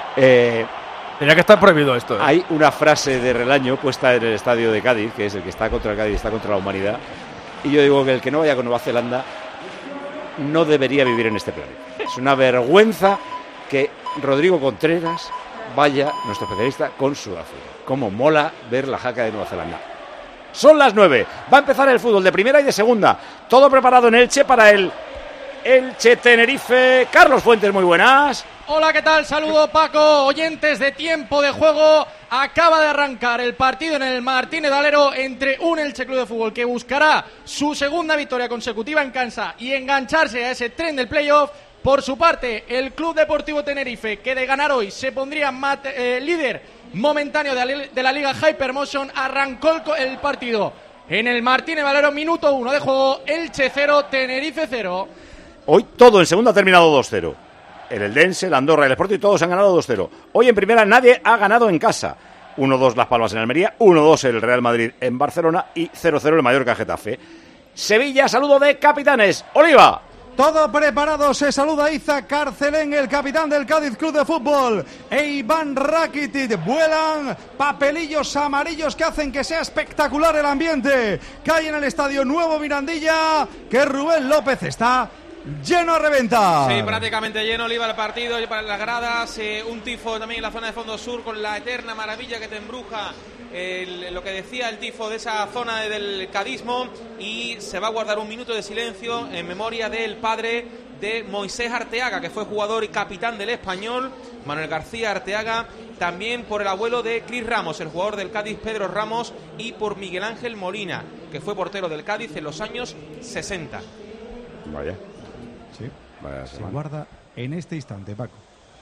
Tenía que estar prohibido esto. Hay una frase de Relaño puesta en el estadio de Cádiz, que es el que está contra el Cádiz, está contra la humanidad. Y yo digo que el que no vaya con Nueva Zelanda no debería vivir en este planeta. Es una vergüenza que Rodrigo Contreras vaya, nuestro especialista, con Sudáfrica. Cómo mola ver la jaca de Nueva Zelanda. Son las 9. Va a empezar el fútbol de primera y de segunda. Todo preparado en Elche para el Elche Tenerife. Carlos Fuentes, muy buenas. Hola, ¿qué tal? Saludo, Paco. Oyentes de Tiempo de Juego. Acaba de arrancar el partido en el Martínez Valero entre un Elche Club de Fútbol que buscará su segunda victoria consecutiva en casa y engancharse a ese tren del playoff. Por su parte, el Club Deportivo Tenerife, que de ganar hoy se pondría líder momentáneo de la Liga Hypermotion, arrancó el partido en el Martínez Valero, minuto 1 de juego, Elche 0, Tenerife 0. Hoy todo en segunda ha terminado 2-0. El Eldense, el Andorra y el Sporting todos han ganado 2-0. Hoy en primera nadie ha ganado en casa. 1-2 Las Palmas en Almería, 1-2 el Real Madrid en Barcelona y 0-0 el Mallorca Getafe. Sevilla, saludo de capitanes. Oliva. Todo preparado, se saluda Iza Carcelén, el capitán del Cádiz Club de Fútbol, e Iván Rakitic. Vuelan papelillos amarillos que hacen que sea espectacular el ambiente que hay en el Estadio Nuevo Mirandilla, que Rubén López está lleno a reventar. Sí, prácticamente lleno, Oliva, el partido, para las gradas, un tifo también en la zona de fondo sur con la eterna maravilla que te embruja lo que decía el tifo de esa zona del cadismo, y se va a guardar un minuto de silencio en memoria del padre de Moisés Arteaga, que fue jugador y capitán del Español, Manuel García Arteaga, también por el abuelo de Cris Ramos, el jugador del Cádiz Pedro Ramos, y por Miguel Ángel Molina, que fue portero del Cádiz en los años 60. Vaya. Sí, se guarda en este instante, Paco.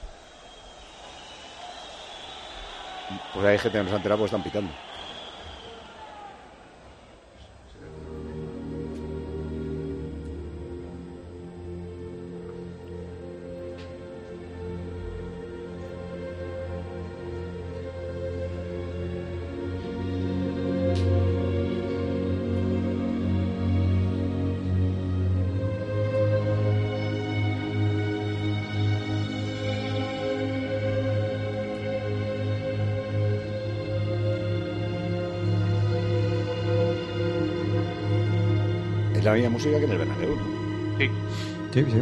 Pues hay gente que no se ha enterado porque están pitando. La misma música que en el Bernabéu, ¿no? Sí. Sí, sí.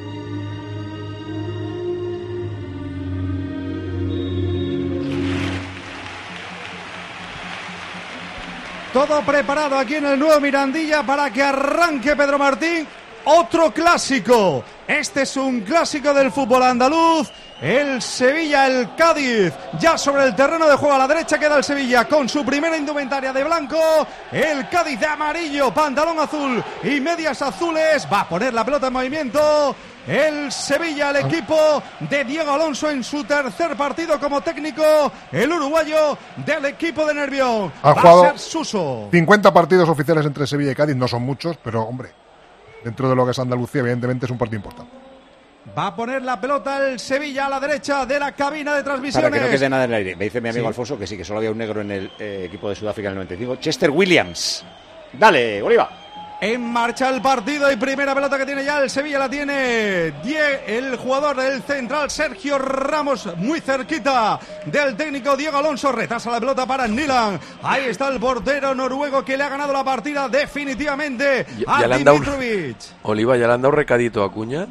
Todo preparado aquí en el Nuevo Mirandilla para que arranque Pedro Martín. Otro clásico Este es un clásico del fútbol andaluz. El Sevilla, el Cádiz, ya sobre el terreno de juego. A la derecha queda el Sevilla con su primera indumentaria de blanco. El Cádiz de amarillo, pantalón azul y medias azules. Va a poner la pelota en movimiento. El Sevilla, el equipo de Diego Alonso en su tercer partido como técnico. El uruguayo del equipo de Nervión. Ha Va jugado a ser Suso. 50 partidos oficiales entre Sevilla y Cádiz. No son muchos, pero hombre, dentro de lo que es Andalucía, evidentemente es un partido importante. Va a poner la pelota el Sevilla a la derecha de la cabina de transmisiones. Para que no quede nada en el aire. Me dice mi amigo Alfonso que sí, que solo había un negro en el equipo de Sudáfrica en el 95. Chester Williams. Dale, Oliva. En marcha el partido y primera pelota que tiene ya el Sevilla la tiene el jugador del central Sergio Ramos, muy cerquita del técnico Diego Alonso. Retrasa la pelota para Nilan. Ahí está el portero noruego que le ha ganado la partida definitivamente a Dimitrovic. Oliva, ¿ya le han dado recadito a Acuña?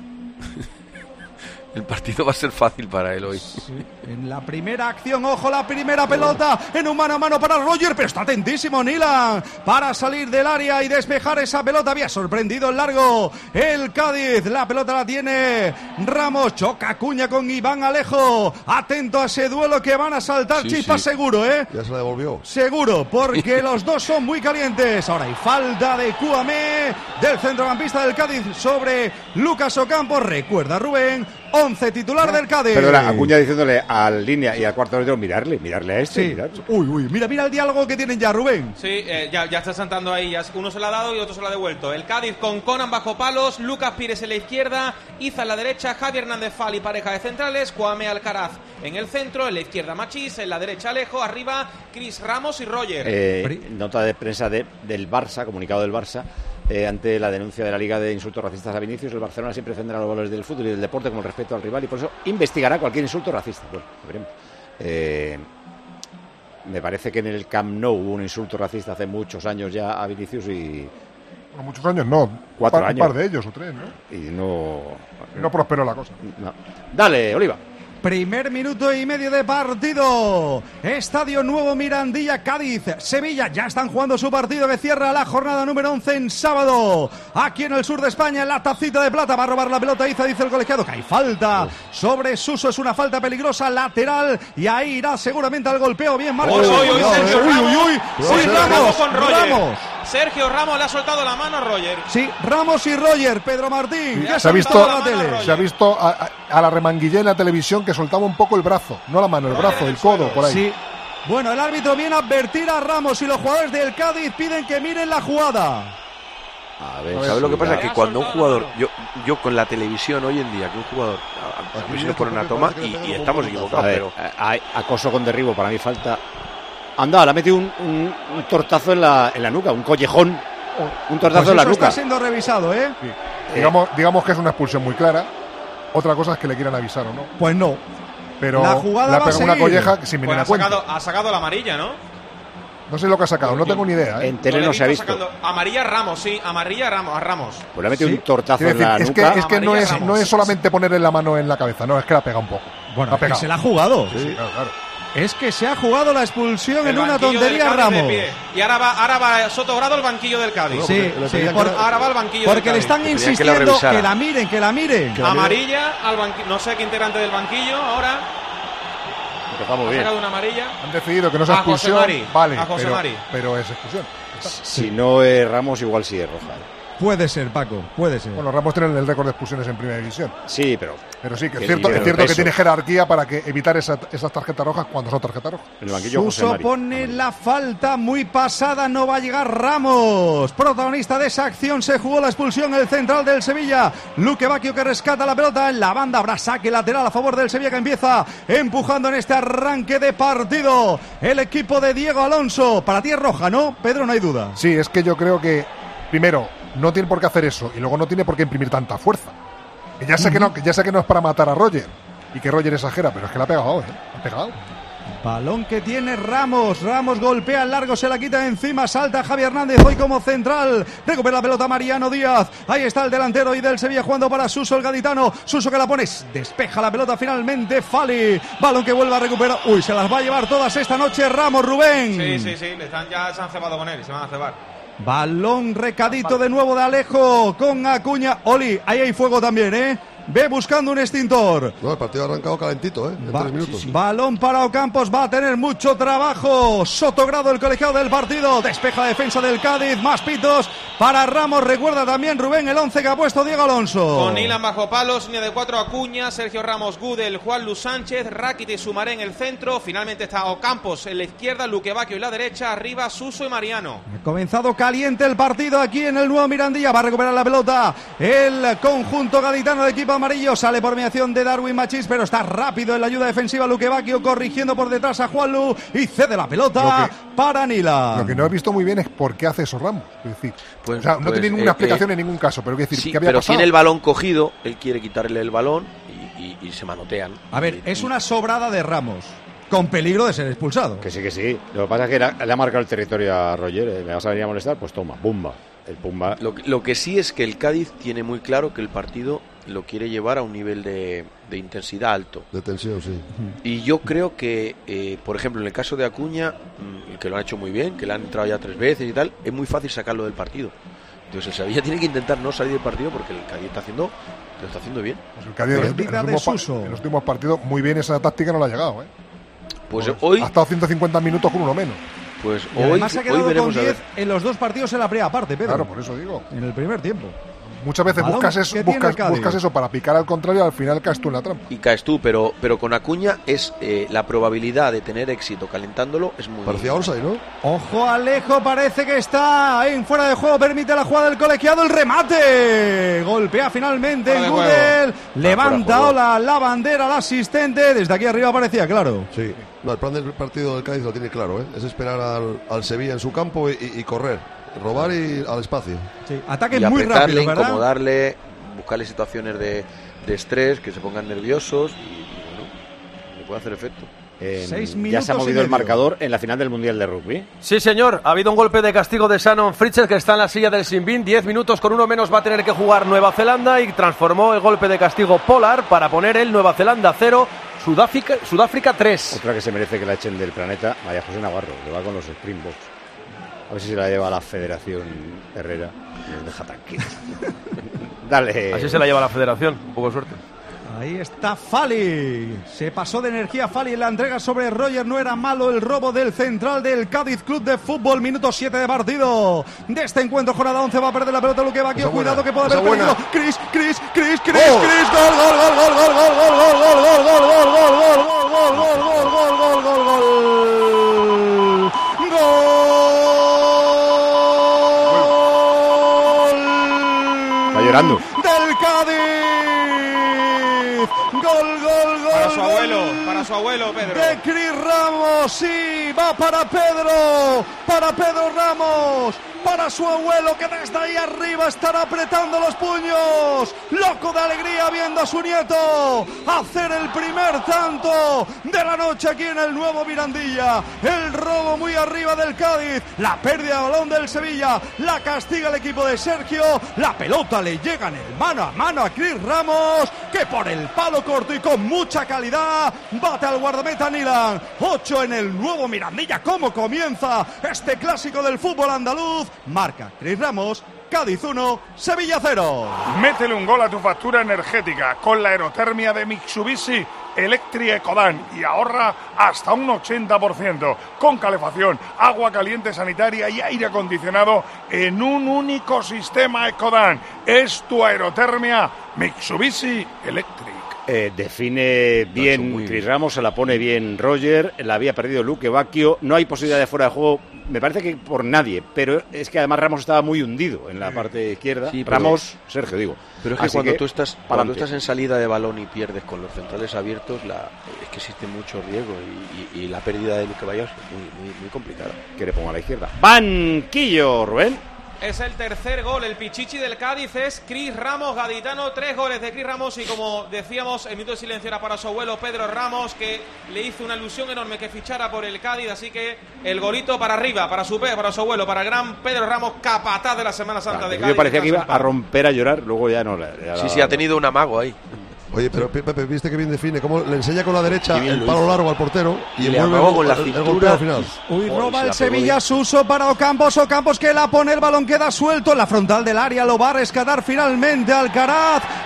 El partido va a ser fácil para él hoy. Sí. En la primera acción, ojo, la primera pelota en un mano a mano para Roger, pero está atentísimo Nilan para salir del área y despejar esa pelota. Había sorprendido el largo el Cádiz. La pelota la tiene Ramos. Choca Acuña con Iván Alejo. Atento a ese duelo que van a saltar chispas, seguro, ¿eh? Ya se la devolvió. Seguro, porque los dos son muy calientes. Ahora hay falta de Kouamé, del centrocampista del Cádiz sobre Lucas Ocampo. Recuerda, Rubén, 11 titular del Cádiz. Perdona, Acuña diciéndole al línea y al cuarto árbitro mirarle a este. Sí. Mirarle. Uy, mira el diálogo que tienen ya, Rubén. Sí, ya está saltando ahí. Uno se lo ha dado y otro se lo ha devuelto. El Cádiz con Conan bajo palos, Lucas Pires en la izquierda, Iza en la derecha, Javi Hernández Fali, pareja de centrales, Kouamé Alcaraz en el centro, en la izquierda Machís, en la derecha Alejo, arriba Cris Ramos y Roger. Nota de prensa del Barça, comunicado del Barça. Ante la denuncia de la Liga de insultos racistas a Vinicius, el Barcelona siempre defenderá los valores del fútbol y del deporte como el respeto al rival y por eso investigará cualquier insulto racista. Bueno, veremos. Me parece que en el Camp Nou hubo un insulto racista hace muchos años ya a Vinicius y... Bueno, muchos años no, 4 años. Un par de ellos o 3, ¿no? Y no prosperó la cosa. No. Dale, Oliva. Primer minuto y medio de partido. Estadio Nuevo Mirandilla, Cádiz, Sevilla. Ya están jugando su partido que cierra la jornada número 11 en sábado. Aquí en el sur de España, en la Tacita de Plata. Va a robar la pelota Iza, dice el colegiado que hay falta sobre Suso. Es una falta peligrosa, lateral. Y ahí irá seguramente al golpeo. Bien, Marcos. Ramos. Sergio Ramos le ha soltado la mano a Roger. Sí, Ramos y Roger. Pedro Martín. Se ha visto a la remanguillé en la televisión que soltaba un poco el brazo, no la mano, el brazo, el codo, por ahí. Sí. Bueno, el árbitro viene a advertir a Ramos y los jugadores del Cádiz piden que miren la jugada. A ver, ¿sabes lo que pasa? Que cuando un jugador, yo con la televisión hoy en día, que un jugador, a mí se le pone una toma y estamos equivocados. Pero hay acoso con derribo, para mí falta. Anda, le ha metido un tortazo en la nuca, un collejón, un tortazo en la nuca. Está siendo revisado, ¿eh? Sí. Digamos que es una expulsión muy clara. Otra cosa es que le quieran avisar o no. Pues no. Pero la jugada le ha pegado una colleja que sin venir a cuenta. Ha sacado la amarilla, ¿no? No sé lo que ha sacado, no tengo ni idea. En tele no se ha visto. Amarilla Ramos, sí, amarilla a Ramos. Pues le ha metido un tortazo en la nuca. Es que no es solamente ponerle la mano en la cabeza, no, es que la pega un poco. Bueno, que se la ha jugado. Sí, claro. Es que se ha jugado la expulsión en una tontería, Ramos. Y ahora va Sotogrado al banquillo del Cádiz. Ahora va al banquillo del Cádiz. Porque le están insistiendo que la miren. Amarilla al banquillo. No sé qué integrante del banquillo ahora. Empezamos bien. Ha sacado una amarilla. Han decidido que no es expulsión. Vale, pero es expulsión. Si no es Ramos, igual sí es roja. Puede ser, Paco, puede ser. Bueno, Ramos tiene el récord de expulsiones en primera división. Sí, pero sí, que es cierto que tiene jerarquía para evitar esas tarjetas rojas cuando son tarjetas rojas. En el banquillo Suso pone la falta muy pasada, no va a llegar Ramos. Protagonista de esa acción, se jugó la expulsión el central del Sevilla. Luque Bacchio que rescata la pelota en la banda. Habrá saque lateral a favor del Sevilla que empieza empujando en este arranque de partido. El equipo de Diego Alonso. Para ti es roja, ¿no? Pedro, no hay duda. Sí, es que yo creo que, primero, no tiene por qué hacer eso y luego no tiene por qué imprimir tanta fuerza. Y ya sé que no es para matar a Roger y que Roger exagera, pero es que la ha pegado, ha pegado. Balón que tiene Ramos golpea el largo, se la quita encima, salta Javi Hernández hoy como central, recupera la pelota Mariano Díaz, ahí está el delantero y del Sevilla jugando para Suso el gaditano, Suso que la pone, despeja la pelota finalmente Fali, balón que vuelve a recuperar, se las va a llevar todas esta noche Ramos, Rubén. Sí, ya se han cebado con él y se van a cebar. Balón recadito de nuevo de Alejo con Acuña. Oli, ahí hay fuego también, ¿eh? ve buscando un extintor. No, el partido ha arrancado calentito, en 3 minutos. Balón para Ocampos, va a tener mucho trabajo. Sotogrado, el colegiado del partido. Despeja la defensa del Cádiz, más pitos para Ramos. Recuerda también Rubén el 11 que ha puesto Diego Alonso. Con Ilan bajo palos, línea de 4 Acuña, Sergio Ramos, Gudel, Juan Luis Sánchez, Rakiti y Sumaré en el centro. Finalmente está Ocampos en la izquierda, Luque Bacchio en la derecha, arriba Suso y Mariano. Ha comenzado caliente el partido aquí en el nuevo Mirandilla. Va a recuperar la pelota el conjunto gaditano de equipo amarillo. Sale por mediación de Darwin Machís, pero está rápido en la ayuda defensiva Luque Bacchio, corrigiendo por detrás a Juanlu y cede la pelota para Nila. Lo que no he visto muy bien es por qué hace eso Ramos. Es decir, no tiene ninguna explicación en ningún caso, pero es decir, sí, ¿qué había pero pasado? tiene el balón cogido, él quiere quitarle el balón y se manotean. A ver, es una sobrada de Ramos, con peligro de ser expulsado. Que sí. Lo que pasa es que le ha marcado el territorio a Roger. ¿Me vas a venir a molestar? Pues toma, pumba. El pumba. Lo que sí es que el Cádiz tiene muy claro que el partido lo quiere llevar a un nivel de intensidad alto. De tensión, sí. Y yo creo que, por ejemplo, en el caso de Acuña, que lo han hecho muy bien, que le han entrado ya 3 veces y tal, es muy fácil sacarlo del partido. Entonces el Sevilla tiene que intentar no salir del partido porque el Cádiz lo está haciendo bien. Pues el Cádiz en los últimos partidos muy bien esa táctica no le ha llegado, Pues hoy ha estado 150 minutos con uno menos. Pues y además se ha quedado con 10 en los 2 partidos en la primera parte, Pedro. Claro, por eso digo. En el primer tiempo. Muchas veces buscas eso para picar al contrario, al final caes tú en la trampa. Y caes tú, pero con Acuña es la probabilidad de tener éxito calentándolo es muy... Parecía Orsay, ¿no? Ojo Alejo, parece que está en fuera de juego, permite la jugada del colegiado, el remate. Golpea finalmente en Gudel, levanta ahora la bandera al asistente, desde aquí arriba parecía claro. Sí, no, el plan del partido del Cádiz lo tiene claro, es esperar al Sevilla en su campo y correr. Robar y al espacio. Sí, ataques muy rápidos, ¿verdad? Incomodarle, buscarle situaciones de estrés, que se pongan nerviosos y bueno, le puede hacer efecto. 6 minutos ya se ha movido el marcador en la final del Mundial de Rugby. Sí, señor. Ha habido un golpe de castigo de Shannon Fritzel, que está en la silla del Sinbin. 10 minutos con uno menos va a tener que jugar Nueva Zelanda y transformó el golpe de castigo Polar para poner el Nueva Zelanda 0, Sudáfrica 3. Otra que se merece que la echen del planeta, María José Navarro, que va con los Springboks. A ver si se la lleva a la Federación Herrera y nos deja tranquilos. Dale. Así se la lleva la Federación, un poco de suerte. Ahí está Fali. Se pasó de energía Fali en la entrega sobre Roger. No era malo el robo del central del Cádiz Club de Fútbol. Minuto 7 de partido de este encuentro. Jornada 11 va a perder la pelota Luque Bacchio. Cuidado que puede haber peligro. Chris. Gol, Está llorando. Del Cádiz. Gol. Para su abuelo, Pedro. De Cris Ramos, sí, va para Pedro Ramos, para su abuelo que desde ahí arriba estará apretando los puños, loco de alegría viendo a su nieto hacer el primer tanto de la noche aquí en el nuevo Mirandilla. El robo muy arriba del Cádiz, la pérdida de balón del Sevilla, la castiga el equipo de Sergio, la pelota le llega en el mano a mano a Cris Ramos, que por el palo corto y con mucha calidad bate al guardameta Nilan. 8 en el nuevo Mirandilla. ¿Cómo comienza este clásico del fútbol andaluz? Marca Cris Ramos. Cádiz 1, Sevilla 0. Métele un gol a tu factura energética con la aerotermia de Mitsubishi Electric Ecodan y ahorra hasta un 80% con calefacción, agua caliente sanitaria y aire acondicionado en un único sistema Ecodan. Es tu aerotermia Mitsubishi Electric. Define bien Cris Ramos, se la pone bien Roger, la había perdido Luque Bacchio, no hay posibilidad de fuera de juego, me parece que por nadie, pero es que además Ramos estaba muy hundido en la parte izquierda. Sí, Ramos, Sergio digo. Pero es que cuando tú estás en salida de balón y pierdes con los centrales abiertos, es que existe mucho riesgo y la pérdida de Luque Bacchio es muy complicada. Que le ponga a la izquierda. Banquillo, Rubén. Es el tercer gol, el pichichi del Cádiz es Cris Ramos, gaditano, 3 goles de Cris Ramos y como decíamos, el minuto de silencio era para su abuelo Pedro Ramos, que le hizo una ilusión enorme que fichara por el Cádiz, así que el golito para arriba, para su abuelo, para el gran Pedro Ramos, capataz de la Semana Santa de Cádiz. Me parecía que iba a romper a llorar, luego ya no. Sí, ha tenido un amago ahí. Oye, pero Pepe, viste que bien define, cómo le enseña con la derecha el palo largo al portero y le mueve con la cintura al final. Uy, roba el Sevilla Suso para Ocampos que la pone, el balón queda suelto en la frontal del área, lo va a rescatar finalmente Alcaraz,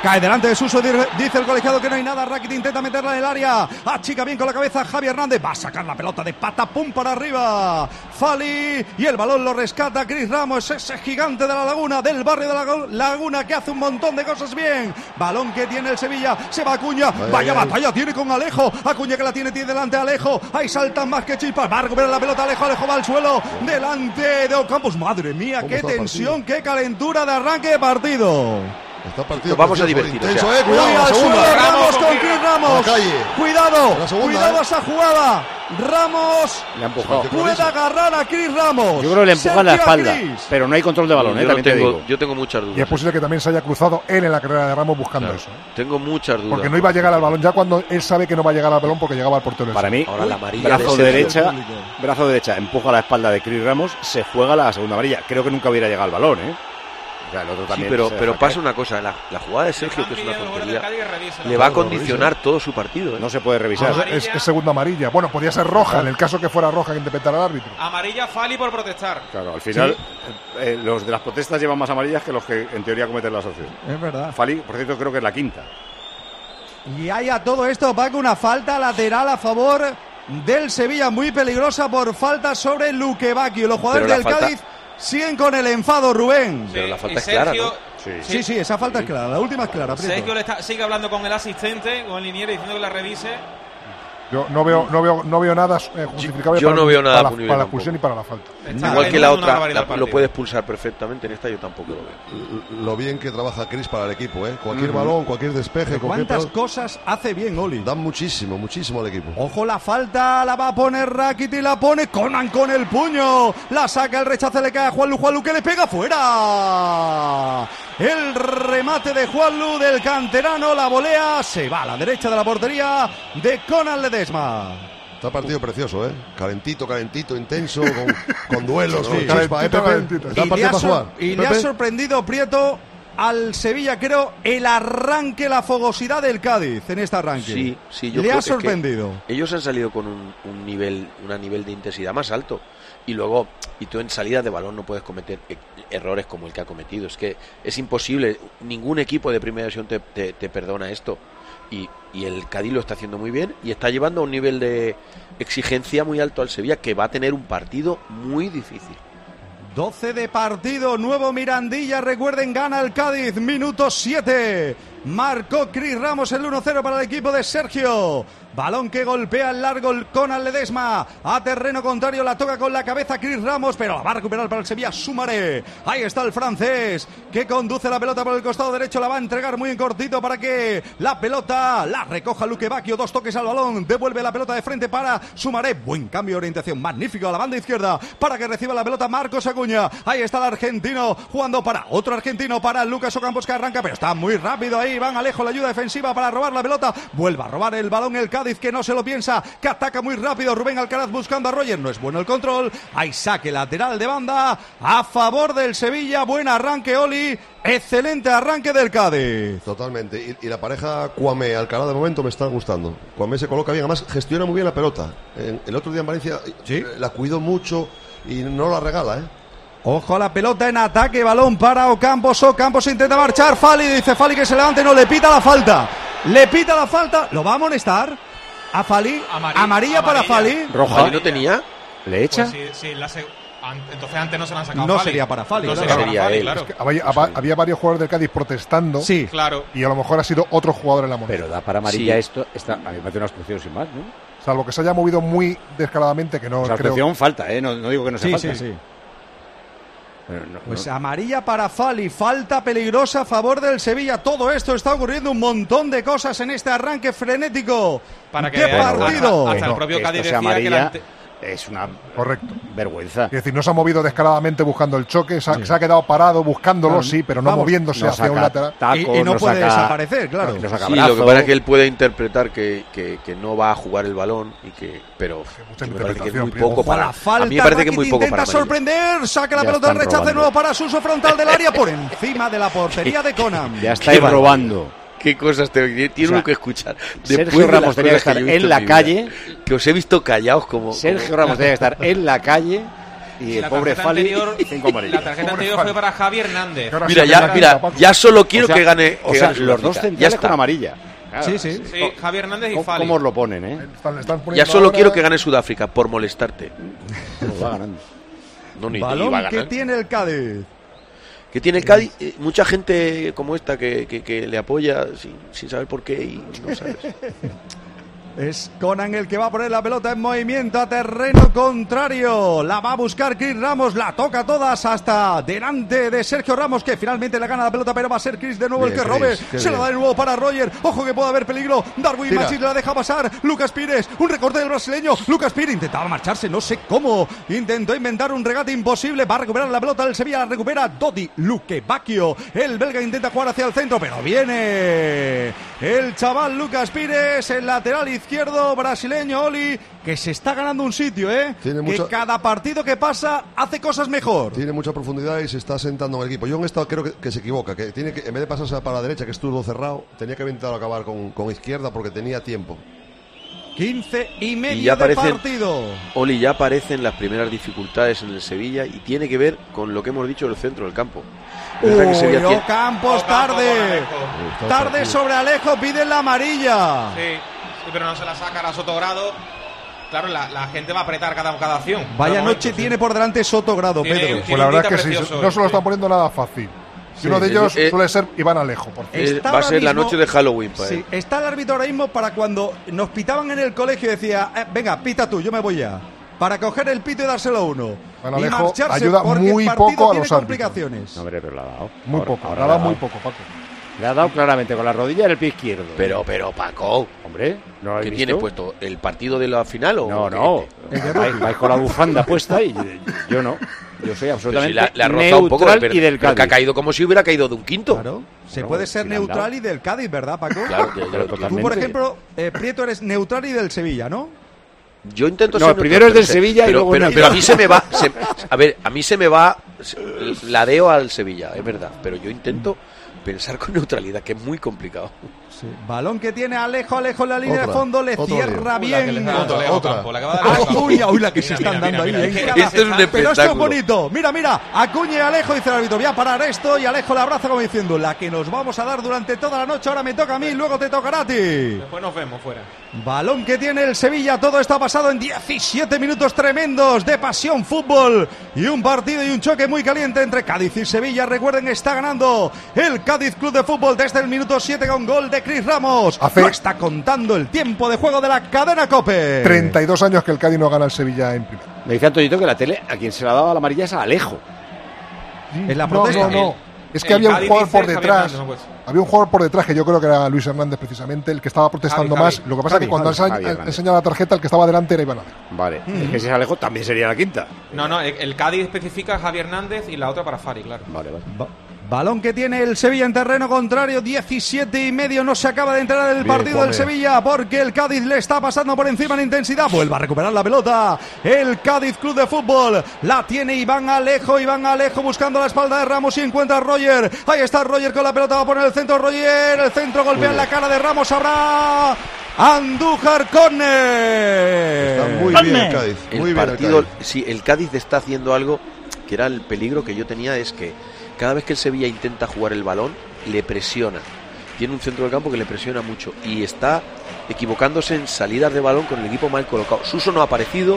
Cae delante de Suso, dice el colegiado que no hay nada. Rakitic intenta meterla en el área. Achica bien con la cabeza Javi Hernández. Va a sacar la pelota de pata, pum para arriba. Fali, y el balón lo rescata Cris Ramos, ese gigante de la Laguna, del barrio de la Laguna, que hace un montón de cosas bien. Balón que tiene el Sevilla. Se va Acuña. Vaya batalla tiene con Alejo. Acuña que la tiene delante Alejo. Ahí saltan más que chispas. Va a recuperar la pelota Alejo. Alejo va al suelo. Delante de Ocampos. Madre mía, qué tensión, qué calentura de arranque de partido. Vamos a divertirnos. Cuidado, al suelo Ramos con Cris Ramos. Cuidado esa jugada. Ramos le ha empujado. Puede agarrar a Cris Ramos. Yo creo que le empuja en la espalda, pero no hay control de balón. Yo tengo muchas dudas. Y es posible que también se haya cruzado él en la carrera de Ramos buscando eso. Tengo muchas dudas. Porque no iba a llegar al balón. Ya cuando él sabe que no va a llegar al balón porque llegaba al portero. Para mí, ahora la amarilla brazo derecha, empuja la espalda de Cris Ramos, se juega la segunda amarilla. Creo que nunca hubiera llegado al balón, O sea, el otro también pero pasa una cosa, la jugada de Sergio, que es una tontería, le va a condicionar todo su partido. No se puede revisar. Es segunda amarilla. Bueno, podría ser roja, en el caso que fuera roja que interpretara el árbitro. Amarilla Fali por protestar. Claro, al final los de las protestas llevan más amarillas que los que en teoría cometen la sanción. Es verdad. Fali, por cierto, creo que es la quinta. Y hay a todo esto, Paco, una falta lateral a favor del Sevilla, muy peligrosa por falta sobre Luque Bacchio. Los jugadores del Cádiz siguen con el enfado, Rubén. Pero la falta es clara, ¿no? Sí, esa falta es clara. La última es clara. Sergio sigue hablando con el asistente, con el liniero, diciendo que la revise. Yo no veo nada justificable para la expulsión y para la falta. Igual que la otra, lo puede expulsar perfectamente. En esta yo tampoco lo veo. Lo bien que trabaja Cris para el equipo, Cualquier balón, cualquier despeje. ¿Cuántas cosas hace bien Oli? Dan muchísimo al equipo. Ojo, la falta la va a poner Rakitic, la pone Conan con el puño. La saca, el rechace le cae a Juanlu, que le pega fuera. El remate de Juanlu, del canterano, la volea, se va a la derecha de la portería de Conan Ledesma. Está partido precioso, calentito, intenso, con duelos, con chispa, Y le ha sorprendido Prieto al Sevilla, creo, el arranque, la fogosidad del Cádiz en este arranque. Sí, yo le creo ha sorprendido. Que ellos han salido con un nivel de intensidad más alto. Y luego, tú en salida de balón no puedes cometer errores como el que ha cometido. Es que es imposible. Ningún equipo de primera división te perdona esto. Y el Cádiz lo está haciendo muy bien y está llevando a un nivel de exigencia muy alto al Sevilla, que va a tener un partido muy difícil. 12 de partido, nuevo Mirandilla, recuerden, gana el Cádiz, minuto 7. Marcó Cris Ramos el 1-0 para el equipo de Sergio. Balón que golpea el largo con Ledesma. A terreno contrario, la toca con la cabeza Cris Ramos, pero la va a recuperar para el Sevilla Soumaré. Ahí está el francés, que conduce la pelota por el costado derecho. La va a entregar muy en cortito para que la pelota la recoja Luque Bacchio. 2 toques al balón, devuelve la pelota de frente para Soumaré. Buen cambio de orientación, magnífico a la banda izquierda para que reciba la pelota Marcos Acuña. Ahí está el argentino, jugando para otro argentino, para Lucas Ocampos, que arranca, pero está muy rápido ahí. Van Alejo, la ayuda defensiva para robar la pelota. Vuelve a robar el balón el Cádiz, que no se lo piensa, que ataca muy rápido. Rubén Alcaraz buscando a Roger, no es bueno el control. Hay saque lateral de banda a favor del Sevilla. Buen arranque, Oli. Excelente arranque del Cádiz. Totalmente. Y la pareja Cuamé Alcaraz de momento me está gustando. Cuamé se coloca bien, además gestiona muy bien la pelota. El otro día en Valencia la cuidó mucho y no la regala, Ojo a la pelota en ataque, balón para Ocampos. Ocampos intenta marchar, Fali, dice Fali que se levante, no, le pita la falta. Lo va a amonestar a Fali. Amarilla para Fali. Roja. ¿No tenía? ¿Le echa? Pues entonces antes no se la han sacado. No sería para Fali. No sería él. Claro. Es que había varios jugadores del Cádiz protestando. Sí, claro. Y a lo mejor ha sido otro jugador en la moneda. Pero da para amarilla esto. A mí me parece una expulsión sin más, ¿no? Salvo que se haya movido muy descaradamente, que no creo. La expulsión falta, no digo que no sea falta. Sí. Pues amarilla para Fali, falta peligrosa a favor del Sevilla. Todo esto está ocurriendo, un montón de cosas en este arranque frenético. Para que ¿Qué partido? Hasta el propio Cádiz decía amarilla, es una correcto vergüenza. Es decir, no se ha movido descaradamente buscando el choque, se ha quedado parado buscándolo, pero no moviéndose hacia un lateral. Y no puede desaparecer, claro. Sí, lo que pasa es que él puede interpretar que no va a jugar el balón pero me parece que es muy poco para. A mí me parece que es muy poco para. Intenta sorprender, saca la pelota del rechace nuevo para Suso, frontal del área por encima de la portería de Conan. Ya estáis robando. Qué cosas tiene uno que escuchar. Sergio Ramos tenía que estar en la calle. Que os he visto callados como. Sergio Ramos tenía que estar en la calle y el La pobre tarjeta Fali anterior- 5 amarillas. La tarjeta anterior fue para Javi Hernández. Ya solo quiero O sea, que gane. O que sea, gane los dos Sudáfrica. centrales Ya está. con amarilla. Claro. Sí, Javi Hernández y ¿Cómo, Fali. cómo os lo ponen, eh? Ya solo quiero que gane Sudáfrica por molestarte. Lo va ganando. No, ni Balón va a que ganar. tiene el Cádiz. Que tiene el Cádiz, mucha gente como esta que le apoya sin saber por qué y no sabes. Es Conan el que va a poner la pelota en movimiento a terreno contrario. La va a buscar Chris Ramos, la toca todas hasta delante de Sergio Ramos, que finalmente le gana la pelota, pero va a ser Chris de nuevo Bien, el que robe. Chris, qué Se la bien. da de nuevo para Roger. Ojo que puede haber peligro. Darwin Tira. Machís la deja pasar. Lucas Pires, un recorte del brasileño. Lucas Pires intentaba marcharse, no sé cómo. Intentó inventar un regate imposible. Va a recuperar la pelota del Sevilla, la recupera Dodi Luquevacchio. El belga intenta jugar hacia el centro, pero viene el chaval Lucas Pires, el lateral izquierdo brasileño Oli, que se está ganando un sitio, Tiene que mucha- cada partido que pasa hace cosas mejor. Tiene mucha profundidad y se está sentando en el equipo. Yo en esta creo que se equivoca, que tiene que, en vez de pasarse para la derecha, que es turno cerrado, tenía que haber intentado acabar con izquierda porque tenía tiempo. 15 y medio Y ya de aparecen, partido. Oli, ya aparecen las primeras dificultades en el Sevilla y tiene que ver con lo que hemos dicho del centro del campo. Es verdad que Sevilla tiene- Campos tarde. Tarde sobre Alejo, pide la amarilla. Sí, pero no se la saca a Sotogrado. Claro, la gente va a apretar cada acción. Vaya Cada noche momento, tiene por delante Sotogrado, Tiene- Pedro. Pues la verdad es que sí, no se lo están poniendo nada fácil. Y uno de ellos suele ser Iván Alejo. Por cierto. Está va a ahora ser la mismo- noche de Halloween para Sí, él. está el árbitro ahora mismo para cuando nos pitaban en el colegio y decía, venga, pita tú, yo me voy ya. Para coger el pito y dárselo a uno. Bueno, y Alejo marcharse ayuda porque muy el partido poco a tiene los árbitros. complicaciones. No, hombre, pero le ha dado. Muy Ahora- poco, ahora nada le ha muy dado. poco, Paco. Le ha dado claramente con la rodilla en el pie izquierdo. Pero Paco, hombre, ¿no lo ¿qué habéis tiene visto? puesto? ¿El partido de la final o No, qué? no. Vais con la bufanda puesta y yo no. Yo soy Pero si absolutamente le ha rozado un poco, neutral pero, y del pero que ha Cádiz. caído como si hubiera caído de un quinto. Claro. Se No, puede ser si le han neutral dado. y del Cádiz, ¿verdad, Paco? Claro, ya Pero lo- Tú, totalmente. por ejemplo, Prieto, eres neutral y del Sevilla, ¿no? Yo intento No, ser primero neutral, es del pero Sevilla y pero, luego pero, neutral. pero a mí se me va a ver, a mí se me va ladeo al Sevilla, es verdad, pero yo intento pensar con neutralidad, que es muy complicado. Sí. Balón que tiene Alejo en la línea Otra, de fondo, le otro cierra lío. bien. Acuña, Uy, la que se están dando ahí. Esto es un Pero esto es espectáculo. bonito. Mira, Acuña y Alejo, dice el árbitro. Voy a parar esto y Alejo le abraza como diciendo, la que nos vamos a dar durante toda la noche. Ahora me toca a mí, luego te tocará a ti. Después nos vemos fuera. Balón que tiene el Sevilla, todo está pasado en 17 minutos tremendos de pasión fútbol y un partido y un choque muy caliente entre Cádiz y Sevilla. Recuerden, está ganando el Cádiz Club de Fútbol desde el minuto 7 con gol de Chris Ramos. Lo está contando el tiempo de juego de la cadena COPE. 32 años que el Cádiz no gana el Sevilla en primera. Me dice Antoñito que la tele a quien se la daba la amarilla es a Alejo. En la No, protesta. no. Es que el había un Cádiz jugador dice por Javier detrás. Hernández, no puede ser. Había un jugador por detrás que yo creo que era Luis Hernández precisamente, el que estaba protestando Javi, más. Lo que pasa es que cuando Javi Hernández. enseña la tarjeta, el que estaba delante era Iván Alejo. Vale, es que si es Alejo también sería la quinta. No, el Cádiz especifica a Javier Hernández y la otra para Fari, claro. Vale. Balón que tiene el Sevilla en terreno contrario, 17 y medio, no se acaba de enterar el Bien, partido del come. Sevilla porque el Cádiz le está pasando por encima en intensidad, vuelve a recuperar la pelota, el Cádiz Club de Fútbol, la tiene Iván Alejo buscando la espalda de Ramos y encuentra a Roger, ahí está Roger con la pelota, va a poner el centro Roger, el centro golpea en la cara de Ramos, habrá Andújar Corner. Está muy bien el Cádiz. Muy El bien partido, el Cádiz. sí, el Cádiz está haciendo algo que era el peligro que yo tenía, es que cada vez que el Sevilla intenta jugar el balón, le presiona. Tiene un centro del campo que le presiona mucho y está equivocándose en salidas de balón con el equipo mal colocado. Suso no ha aparecido,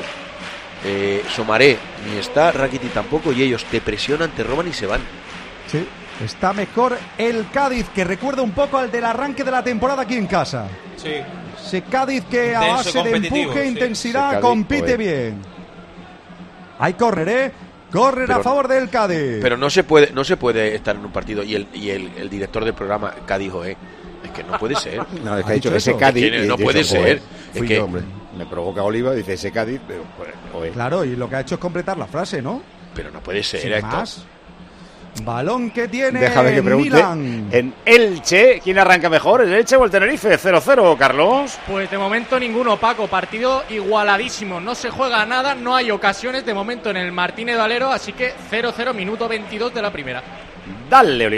Somaré ni está, Rakiti tampoco, y ellos te presionan, te roban y se van. Sí, está mejor el Cádiz, que recuerda un poco al del arranque de la temporada aquí en casa. Sí. Ese Cádiz que a Intenso, base de competitivo, empuje, sí. intensidad, Ese Cádiz, compite joder. bien. Hay córner, Córner a Pero- favor del Cádiz. Pero no se puede estar en un partido y el director del programa Cádiz es que no puede ser. No, es que ¿Ha ha dicho dicho que ese eso? Cádiz. Es que no y he puede dicho, ser. joder, Es fui que- yo, hombre. Me provoca Oliva, dice ese Cádiz, pero joder. Claro, y lo que ha hecho es completar la frase, ¿no? Pero no puede ser, Sin Héctor. más. Balón que tiene Déjame que pregunte. Milan. En Elche, ¿quién arranca mejor? ¿El Elche o el Tenerife? 0-0, Carlos. Pues de momento ninguno, Paco. Partido igualadísimo. No se juega nada, no hay ocasiones de momento en el Martínez Valero, así que 0-0, minuto 22 de la primera. Dale, Oliva.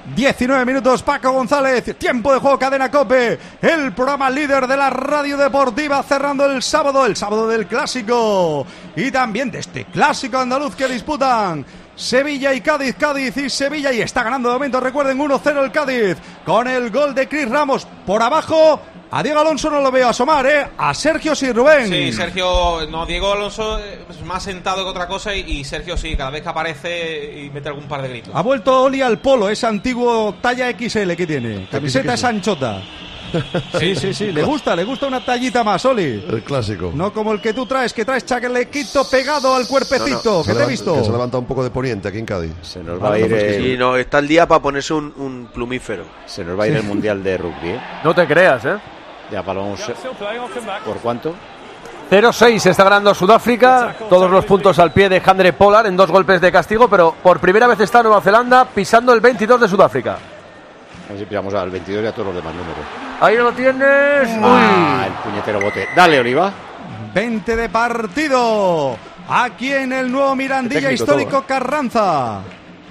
19 minutos, Paco González, tiempo de juego, Cadena COPE, el programa líder de la radio deportiva, cerrando el sábado del clásico y también de este clásico andaluz que disputan Sevilla y Cádiz, Cádiz y Sevilla, y está ganando de momento, recuerden, 1-0 el Cádiz, con el gol de Cris Ramos. Por abajo, a Diego Alonso no lo veo asomar, a Sergio sí, Rubén. Sí, Sergio, no, Diego Alonso es más sentado que otra cosa, y Sergio sí, cada vez que aparece y mete algún par de gritos. Ha vuelto Oli al polo, ese antiguo talla XL que tiene, camiseta esa anchota. Sí, le gusta una tallita más, Oli. El clásico. No como el que tú traes, chalequito pegado al cuerpecito, que te he visto. Que se levanta un poco de poniente aquí en Cádiz. Se nos va a ir. Sí, no, está el día para ponerse un plumífero. Se nos va a ir el Mundial de Rugby, No te creas, Ya vamos. ¿Por cuánto? 0-6 está ganando Sudáfrica, todos los puntos al pie de Handré Pollard en 2 golpes de castigo, pero por primera vez está Nueva Zelanda pisando el 22 de Sudáfrica. A ver si pillamos al 22 y a todos los demás números. Ahí lo tienes. El puñetero bote. Dale, Oliva. 20 de partido. Aquí en el nuevo Mirandilla histórico Carranza.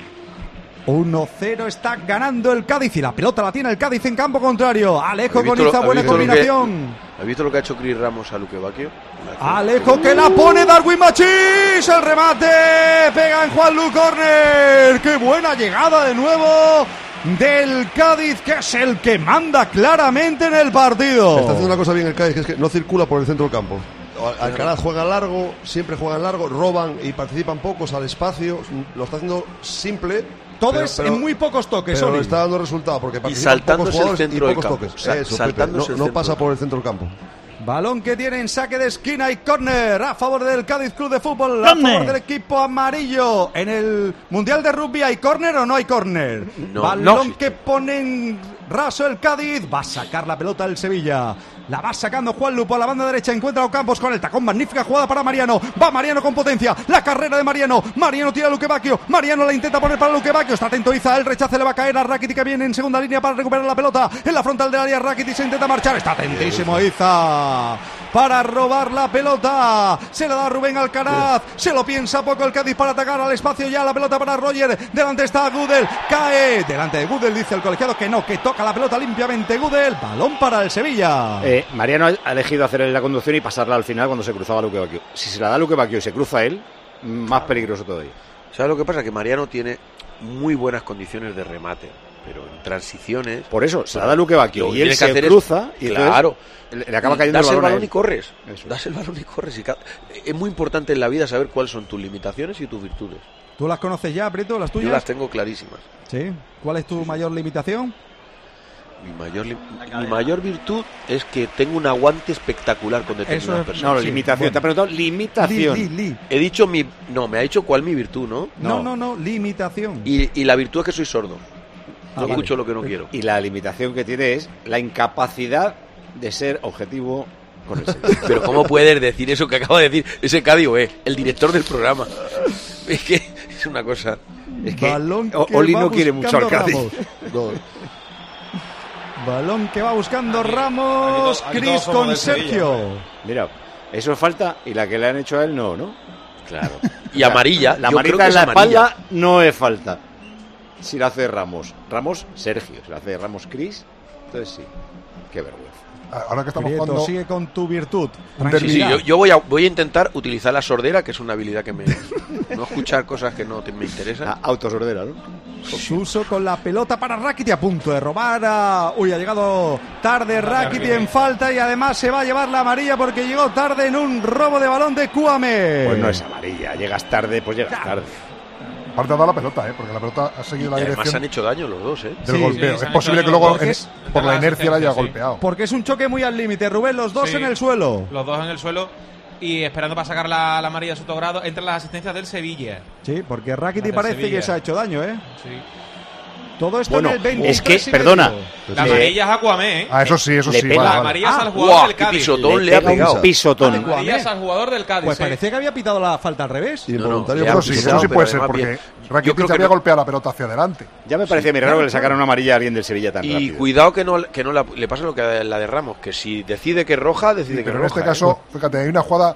1-0 está ganando el Cádiz y la pelota la tiene el Cádiz en campo contrario. Alejo con esa buena combinación. ¿Has visto lo que ha hecho Cris Ramos a Luque Bacchio? Alejo que la pone Darwin Machís. El remate pega en Juanlu, córner. Qué buena llegada de nuevo del Cádiz, que es el que manda claramente en el partido. Está haciendo una cosa bien el Cádiz, que es que no circula por el centro del campo. Alcaraz juega largo, siempre juegan largo, roban y participan pocos al espacio. Lo está haciendo simple. Todo es en muy pocos toques, pero está dando resultado porque participan pocos jugadores y pocos toques. Eso, no pasa por el centro del campo. Balón que tiene en saque de esquina y córner a favor del Cádiz Club de Fútbol, a favor del equipo amarillo. En el Mundial de Rugby, ¿hay córner o no hay córner? Balón que pone en raso el Cádiz, va a sacar la pelota el Sevilla. La va sacando Juanlu por la banda derecha, encuentra a Ocampos con el tacón, magnífica jugada para Mariano, va Mariano con potencia, la carrera de Mariano tira a Luque Bacchio, Mariano la intenta poner para Luque Bacchio, está atento Iza, el rechace le va a caer a Rakitic, que viene en segunda línea para recuperar la pelota, en la frontal del área Rakitic se intenta marchar, está atentísimo Iza para robar la pelota, se la da Rubén Alcaraz, se lo piensa poco el Cádiz para atacar al espacio, ya la pelota para Roger, delante está Gudel, cae, delante de Gudel dice el colegiado que no, que toca la pelota limpiamente Gudel, balón para el Sevilla. Mariano ha elegido hacer la conducción y pasarla al final cuando se cruzaba Luque Bacchio. Si se la da Luque Bacchio y se cruza él, más peligroso todavía. ¿Sabes lo que pasa? Que Mariano tiene muy buenas condiciones de remate, pero en transiciones... Por eso, se la da Luque Bacchio y él se cruza y claro, le acaba cayendo das el balón y corres. Das el balón y corres. Es muy importante en la vida saber cuáles son tus limitaciones y tus virtudes. ¿Tú las conoces ya, Prieto, las tuyas? Yo las tengo clarísimas. ¿Sí? ¿Cuál es tu mayor limitación? Mi mayor virtud es que tengo un aguante espectacular con determinadas personas. No, limitación. Bueno. Te ha preguntado limitación. He dicho No, me ha dicho cuál mi virtud, ¿no? No, limitación. Y la virtud es que soy sordo. No escucho lo que no quiero. Y la limitación que tiene es la incapacidad de ser objetivo con el Sevilla. Pero ¿cómo puedes decir eso que acaba de decir ese Cádiz, el director del programa? Es que es una cosa... Es que Oli no quiere mucho al Cádiz. Balón que va buscando Ramos, Cris con Sergio. Mira, eso es falta y la que le han hecho a él no. Claro. Y amarilla. La manita en la espalda no es falta. Si la hace Ramos, Sergio. Si la hace Ramos, Cris, entonces sí. Qué vergüenza. Ahora que estamos Prieto, jugando... sigue con tu virtud. Sí, yo voy a intentar utilizar la sordera, que es una habilidad que no escuchar cosas que no me interesan. Autosordera, ¿no? Suso con la pelota para Rakitic, a punto de robar ha llegado tarde Rakitic en falta y además se va a llevar la amarilla porque llegó tarde en un robo de balón de Kouame. Pues no es amarilla, llegas tarde, pues llegas tarde. Aparte ha dado la pelota, porque la pelota ha seguido la dirección. Además han hecho daño los dos, del golpeo. Es posible que luego por la inercia la haya golpeado. Porque es un choque muy al límite, Rubén, los dos en el suelo. Los dos en el suelo y esperando para sacar la amarilla a su grado. Entran las asistencias del Sevilla. Sí, porque Rakitic parece Sevilla. Que se ha hecho daño, Sí. Todo esto en el 23. Es que, perdona. La amarilla es a Kouame, eso sí. La amarilla es al jugador del Cádiz. Pisotón le ha pegado. Un pisotón. La amarilla es al jugador del Cádiz. Pues parecía que había pitado la falta al revés. Involuntario, pero sí, eso sí puede ser, porque Rakitic había golpeado la pelota hacia adelante. Ya me parecía muy raro que le sacaran una amarilla a alguien del Sevilla tan rápido. Y cuidado que no le pasa lo que a la de Ramos, que si decide que es roja, decide que es roja. En este caso, fíjate, hay una jugada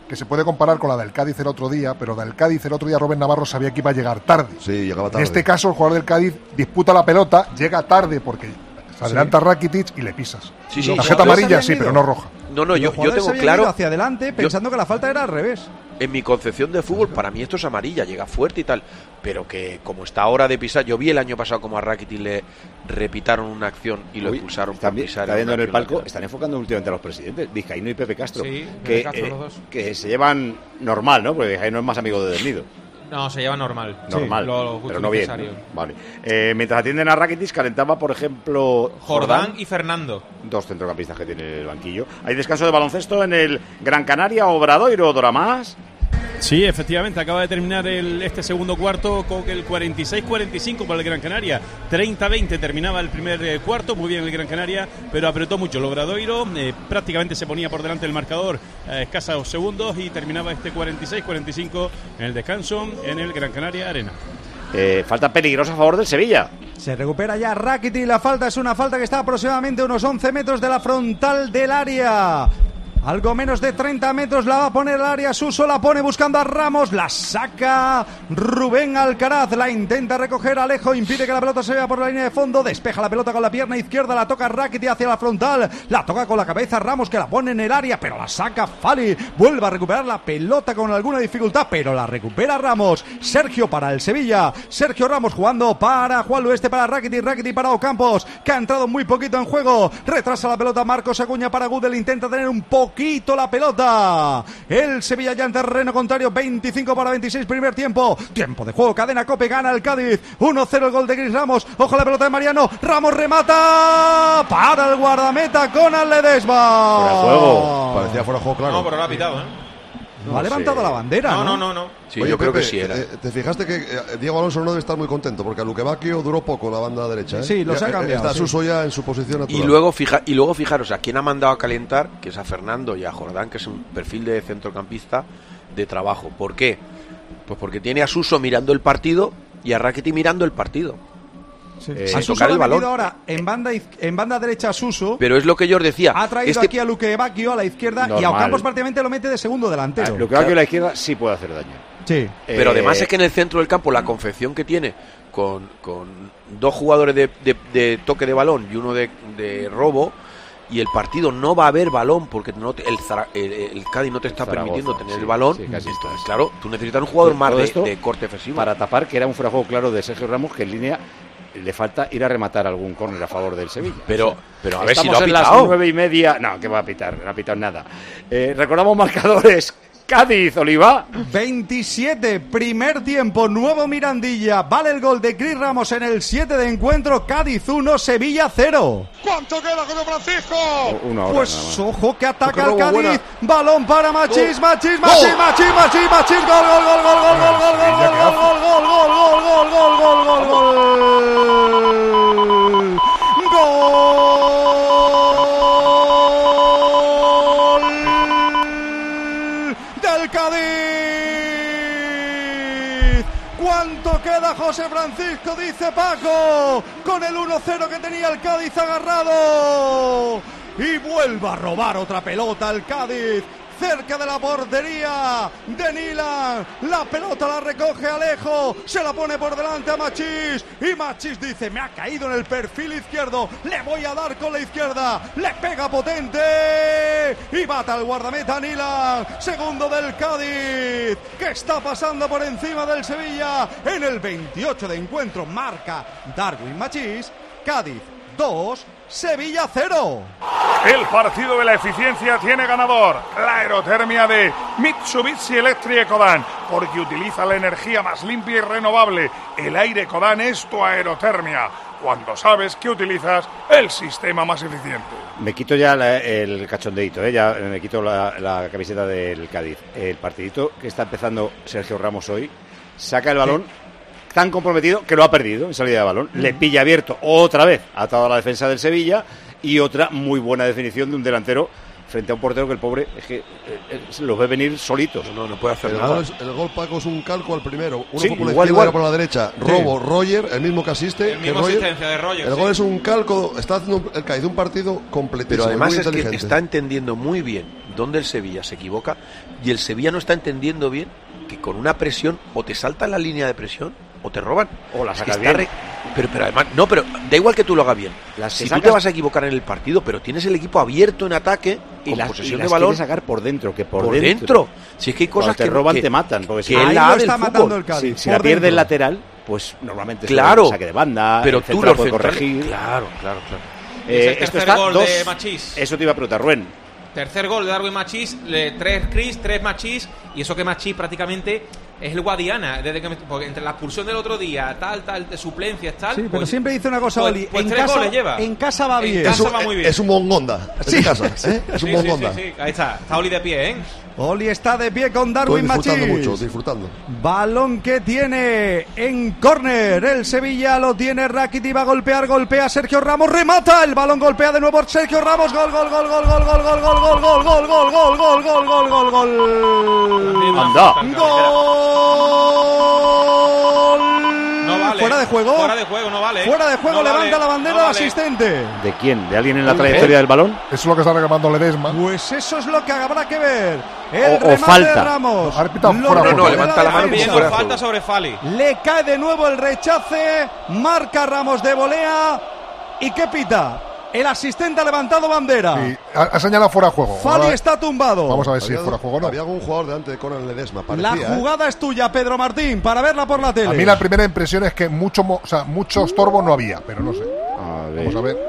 que se puede comparar con la del Cádiz el otro día, pero la del Cádiz el otro día Rubén Navarro sabía que iba a llegar tarde. Sí, llegaba tarde. En este caso, el jugador del Cádiz disputa la pelota, llega tarde porque se adelanta Rakitic y le pisas. Sí, tarjeta amarilla, sí, pero no roja. No, yo tengo ido claro hacia adelante pensando que la falta era al revés. En mi concepción de fútbol, para mí esto es amarilla, llega fuerte y tal, pero que como está ahora de pisar, yo vi el año pasado como a Rakitic le repitaron una acción y lo expulsaron por pisar. Está viendo en el palco, están enfocando últimamente a los presidentes, Vizcaíno y Pepe Castro, Sí, Pepe Castro, los dos. que se llevan normal, ¿no? Porque Vizcaíno es más amigo de Desnido. No, se lleva normal. Normal, Lo justo pero no bien. necesario. Vale. Mientras atienden a Rakitic, calentaba, por ejemplo, Jordán y Fernando. Dos centrocampistas que tiene el banquillo. Hay descanso de baloncesto en el Gran Canaria, Obradoiro, Doramás. Sí, efectivamente, acaba de terminar este segundo cuarto con el 46-45 para el Gran Canaria. 30-20 terminaba el primer cuarto, muy bien el Gran Canaria, pero apretó mucho el Obradoiro, prácticamente se ponía por delante del marcador a escasos segundos y terminaba este 46-45 en el descanso en el Gran Canaria Arena. Falta peligrosa a favor del Sevilla. Se recupera ya Rakitic, la falta es una falta que está aproximadamente a unos 11 metros de la frontal del área. Algo menos de 30 metros la va a poner el área. Suso la pone buscando a Ramos. La saca Rubén Alcaraz. La intenta recoger Alejo. Impide que la pelota se vea por la línea de fondo. Despeja la pelota con la pierna izquierda. La toca Rakitic hacia la frontal. La toca con la cabeza Ramos, que la pone en el área, pero la saca Fali. Vuelve a recuperar la pelota con alguna dificultad, pero la recupera Ramos. Sergio para el Sevilla. Sergio Ramos jugando para Juan Lueste, para Rakitic. Rakitic para Ocampos, que ha entrado muy poquito en juego. Retrasa la pelota Marcos Acuña para Gudel. Intenta tener un poquito la pelota. El Sevilla ya en terreno contrario. 25-26 primer tiempo. Tiempo de juego. Cadena Cope, gana el Cádiz. 1-0 el gol de Chris Ramos. Ojo la pelota de Mariano. Ramos remata para el guardameta Conan Ledesma. Fuera de juego. Parecía fuera de juego, claro. No, pero lo ha pitado, ¿eh? No ha levantado la bandera. No. Sí, Oye, yo creo Pepe, que sí era. ¿Te fijaste que Diego Alonso no debe estar muy contento? Porque a Luquevaquio duró poco la banda derecha, ¿eh? Sí, los ha cambiado. Está Suso ya en su posición natural. Y luego fijaros a quién ha mandado a calentar, que es a Fernando y a Jordán, que es un perfil de centrocampista de trabajo. ¿Por qué? Pues porque tiene a Suso mirando el partido y a Rakitic mirando el partido. Sí. Sin Suso tocar el lo ha balón. metido ahora en banda derecha a Suso. Pero es lo que yo os decía. Ha traído aquí a Luquevaquio a la izquierda. Normal. Y a Ocampos prácticamente lo mete de segundo delantero. Luquevaquio a la izquierda sí puede hacer daño. Sí. Pero además es que en el centro del campo la confección que tiene con dos jugadores de toque de balón y uno de robo, y el partido no va a haber balón porque el Cádiz no te está permitiendo tener el balón. Sí, casi entonces, claro, tú necesitas un jugador más esto de corte ofensivo. Para tapar que era un fuera de juego claro de Sergio Ramos, que en línea le falta ir a rematar algún córner a favor del Sevilla. Pero a ver si lo ha estamos en las pitado. 9:30. No, que va a pitar, no ha pitado nada. Recordamos marcadores. Cádiz, Oliva. 27, primer tiempo, nuevo Mirandilla. Vale el gol de Chris Ramos en el 7 de encuentro. Cádiz 1, Sevilla 0. ¿Cuánto queda, José Francisco? Una hora, Pues ojo que ataca Qué el robo, Cádiz. buena. Balón para Machís, Gol. Machís. Gol. Gol, del Cádiz. ¿Cuánto queda, José Francisco? Dice Paco, con el 1-0 que tenía el Cádiz agarrado. Y vuelve a robar otra pelota el Cádiz. Cerca de la portería de Nilan. La pelota la recoge Alejo. Se la pone por delante a Machís. Y Machís dice: me ha caído en el perfil izquierdo. Le voy a dar con la izquierda. Le pega potente. Y bata al guardameta Nilan. Segundo del Cádiz, que está pasando por encima del Sevilla. En el 28 de encuentro marca Darwin Machís. Cádiz 2, Sevilla 0. El partido de la eficiencia tiene ganador. La aerotermia de Mitsubishi Electric Ecodan, porque utiliza la energía más limpia y renovable. El aire Ecodan es tu aerotermia, cuando sabes que utilizas el sistema más eficiente. Me quito ya el cachondeito, ya me quito la camiseta del Cádiz. El partidito que está empezando Sergio Ramos hoy, saca el balón tan comprometido que lo ha perdido en salida de balón. Le pilla abierto otra vez, atado a la defensa del Sevilla, y otra muy buena definición de un delantero frente a un portero que el pobre es que los ve venir solitos. No puede hacer nada. El gol, Paco, es un calco al primero. Uno Sí, fue por la igual, izquierda y igual. otro por la derecha. Robo, Roger, el mismo que asiste. El mismo Roger. asistencia de Roger, El sí. gol es un calco. Está haciendo el Cádiz un partido completísimo. Pero además muy es que inteligente. está entendiendo muy bien dónde el Sevilla se equivoca y el Sevilla no está entendiendo bien que con una presión o te saltan la línea de presión o te roban. O la Es que sacas está bien. Pero además, no, pero da igual que tú lo hagas bien. Las que Si tú sacas- te vas a equivocar en el partido, pero tienes el equipo abierto en ataque, Y con las, posesión y de las balón. quieres sacar por dentro, que por Por dentro. dentro. Si es que hay cosas Cuando te que roban que- te matan, porque si que es Ahí la lo A del está fútbol. matando el Cádiz. Si por la pierde el dentro. lateral, pues normalmente Claro. es un saque de banda, Pero el tú central los puede centrales- corregir. Claro. Es el Esto tercer está gol 2. de Machís. Eso te iba a preguntar, Rubén. Tercer gol de Darwin Machís, 3 Chris, 3 Machís, y eso que Machís prácticamente es el Guadiana, desde que porque entre la expulsión del otro día, tal, de suplencias, tal. Sí, pero pues- siempre dice una cosa, pues- Oli. pues en, 3 casa, goles lleva. en casa va En bien. casa Es un, va muy bien. es un mongonda. Sí. En casa, ¿eh? Es un Sí, mongonda. sí. Ahí está Oli de pie, ¿eh? Oli está de pie con Estoy Darwin disfrutando Machís. mucho, disfrutando. Balón que tiene en córner. El Sevilla lo tiene. Rakitic va a golpear. Golpea Sergio Ramos. Remata. El balón golpea de nuevo Sergio Ramos. Gol. Anda. No vale. Fuera de juego. Fuera de juego, no vale. Fuera de juego. No levanta vale, la bandera no el vale. asistente. ¿De quién? ¿De alguien en la trayectoria del balón? Eso es lo que está reclamando Ledesma. Pues eso es lo que habrá que ver. El O remate falta. de Ramos. Ha pitado Lo fuera de recupera juego. levanta la mano y defensa. fuera de Falta juego. sobre Fali. Le cae de nuevo el rechace. Marca Ramos de volea. ¿Y qué pita? El asistente ha levantado bandera. Sí, ha señalado fuera de juego. Fali Ahora- está tumbado. Vamos a ver si es Había, fuera de juego o no. había algún jugador delante de Conan Ledesma, La parecía, jugada es tuya, Pedro Martín, para verla por la tele. A mí la primera impresión es que mucho estorbo no había, pero no sé. A ver. Vamos a ver.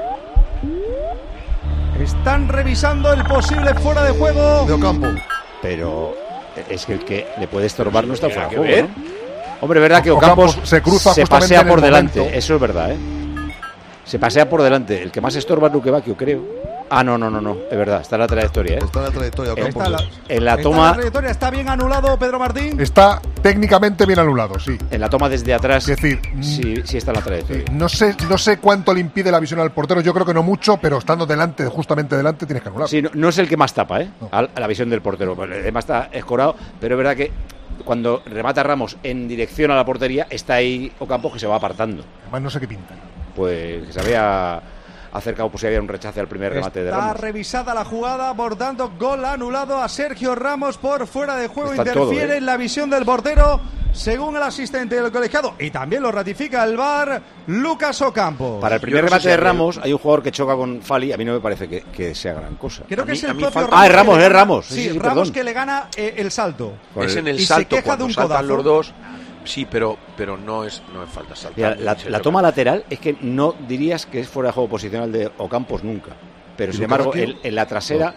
Están revisando el posible fuera de juego. De Ocampo. Pero es que el que le puede estorbar no está fuera de que juego, ver. ¿no? Hombre, es verdad que Ocampo Ocampos se cruza justamente pasea en el por delante. momento. Eso es verdad, ¿eh? Se pasea por delante. El que más estorba es Luque Bacchio, creo. Ah, no. Es verdad. Está en la trayectoria, ¿eh? Está en la trayectoria Ocampo. Está la- En la Está toma... la trayectoria, está bien anulado, Pedro Martín. Está técnicamente bien anulado, sí. En la toma desde atrás, Es decir, sí está en la trayectoria. no sé cuánto le impide la visión al portero. Yo creo que no mucho, pero estando delante, justamente delante, tienes que anular. Sí, no es el que más tapa, ¿eh? A la visión del portero. Pues, además está escorado, pero es verdad que cuando remata Ramos en dirección a la portería, está ahí Ocampos que se va apartando. Además, no sé qué pinta. Pues que se había acercado, pues si había un rechace al primer remate de Está Ramos. revisada la jugada, por tanto, gol anulado a Sergio Ramos por fuera de juego. Está Interfiere todo, ¿eh? en la visión del portero, según el asistente del colegiado. Y también lo ratifica el VAR, Lucas Ocampo. Para el primer Yo no sé remate si de habría- Ramos hay un jugador que choca con Fali. A mí no me parece que sea gran cosa. Creo que mí- es el a mí propio falta- Ah, es que Ramos, le es gana- Ramos. Sí, Sí, sí, Ramos perdón. que le gana el salto. Con Es el- en el y se salto queja de cuando un saltan codazo. los dos. Sí, pero no es falta saltar. Mira, la toma lateral es que no dirías que es fuera de juego posicional de Ocampos nunca. Pero ¿Y sin Luque embargo, Bacchio? en la trasera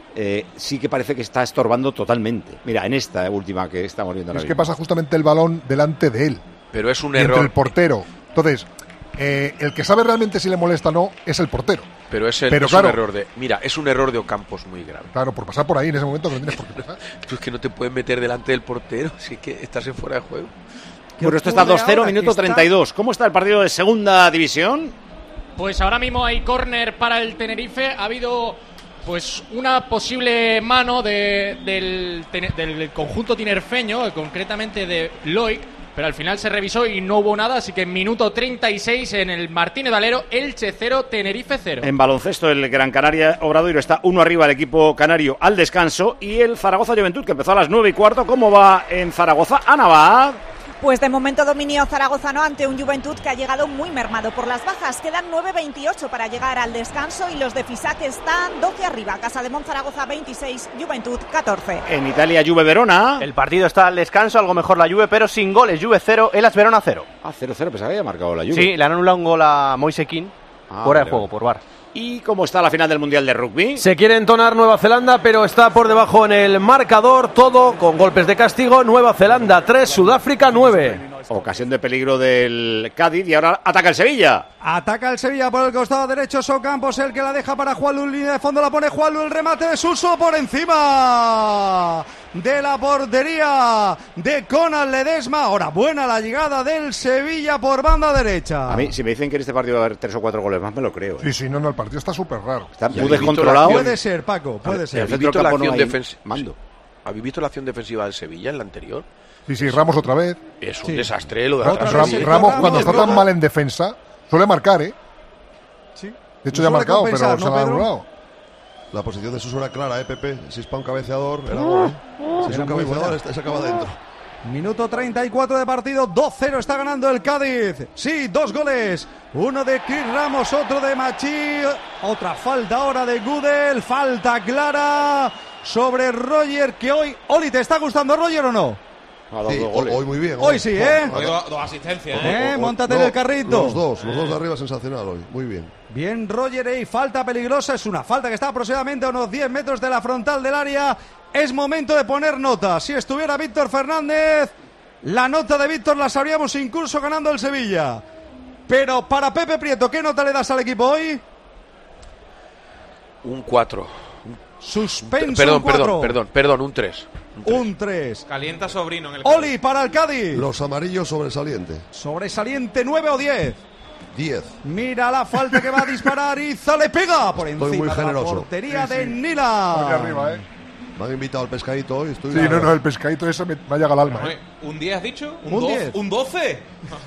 sí que parece que está estorbando totalmente. Mira, en esta última que estamos viendo ahora Es que mismo. pasa justamente el balón delante de él. Pero es un y entre error. el portero. Entonces, el que sabe realmente si le molesta o no es el portero. Pero es claro, un error de. Mira, es un error de Ocampos muy grave. Claro, por pasar por ahí en ese momento que no tienes por qué pasar. Tú es que no te puedes meter delante del portero, si es que estás en fuera de juego. Bueno, esto está ocurre 2-0, ahora? minuto Que está- 32. ¿Cómo está el partido de segunda división? Pues ahora mismo hay córner para el Tenerife. Ha habido pues una posible mano del conjunto tinerfeño, concretamente de Loic, pero al final se revisó y no hubo nada, así que en minuto 36 en el Martínez Valero, Elche 0, Tenerife 0. En baloncesto, el Gran Canaria Obradoiro está 1 arriba el equipo canario al descanso. Y el Zaragoza Juventud, que empezó a las 9:15. ¿Cómo va en Zaragoza? Ana Abad. Pues de momento dominio zaragozano ante un Juventud que ha llegado muy mermado por las bajas. Quedan 9:28 para llegar al descanso y los de Fisac están 12 arriba. Casa de Monzaragoza 26, Juventud 14. En Italia, Juve Verona. El partido está al descanso, algo mejor la Juve, pero sin goles. Juve 0, Elas Verona 0. Ah, 0-0, pensaba que había marcado la Juve. Sí, le han anulado un gol a Moise Kean fuera de juego por VAR. ¿Y cómo está la final del Mundial de Rugby? Se quiere entonar Nueva Zelanda, pero está por debajo en el marcador, todo con golpes de castigo. Nueva Zelanda 3, Sudáfrica 9. Ocasión de peligro del Cádiz y ahora ataca el Sevilla. Ataca el Sevilla por el costado derecho. Socampos el que la deja para Juanlu. Línea de fondo la pone Juanlu. El remate de Suso por encima de la portería de Conan Ledesma. Ahora buena la llegada del Sevilla por banda derecha. A mí, si me dicen que en este partido va a haber 3 o 4 goles más, me lo creo. Sí, sí, no, el partido está súper raro. Está muy descontrolado. Puede ser, Paco, puede ser. ¿Habéis visto la acción defensiva? ¿Habéis visto la acción defensiva del Sevilla en la anterior? Sí, Ramos otra vez. Es un desastre lo de atrás. Ramos, cuando está tan mal en defensa, suele marcar, ¿eh? Sí. De hecho, ya ha marcado, pero se la ha anulado. La posición de Suso era clara, Pepe. Si es para un cabeceador, era gol. Si es un cabeceador, se acaba dentro. Minuto 34 de partido, 2-0 está ganando el Cádiz. Sí, 2 goles. Uno de Chris Ramos, otro de Machi. Otra falta ahora de Gudel. Falta clara sobre Roger, que hoy... Oli, ¿te está gustando Roger o no? Sí, hoy muy bien. Hoy sí, ¿eh? Hoy 2 asistencias, Móntate en el carrito. Los dos de arriba sensacional hoy. Muy bien. Bien, Roger, y falta peligrosa. Es una falta que está aproximadamente a unos 10 metros de la frontal del área. Es momento de poner nota. Si estuviera Víctor Fernández, la nota de Víctor la sabríamos incluso ganando el Sevilla. Pero para Pepe Prieto, ¿qué nota le das al equipo hoy? Un 4. Suspenso. Perdón, un 3. Un 3. Calienta sobrino en el Cádiz. Oli para el Cádiz. Los amarillos sobresaliente. Sobresaliente 9 o 10. 10. Mira la falta que va a disparar y le pega por encima muy de la portería de Nila. Aquí arriba, ¿eh? Me han invitado al pescadito hoy. Sí, no, el pescadito ese me ha llegado al alma. ¿Un 10 has dicho? ¿Un 10? ¿Un 12?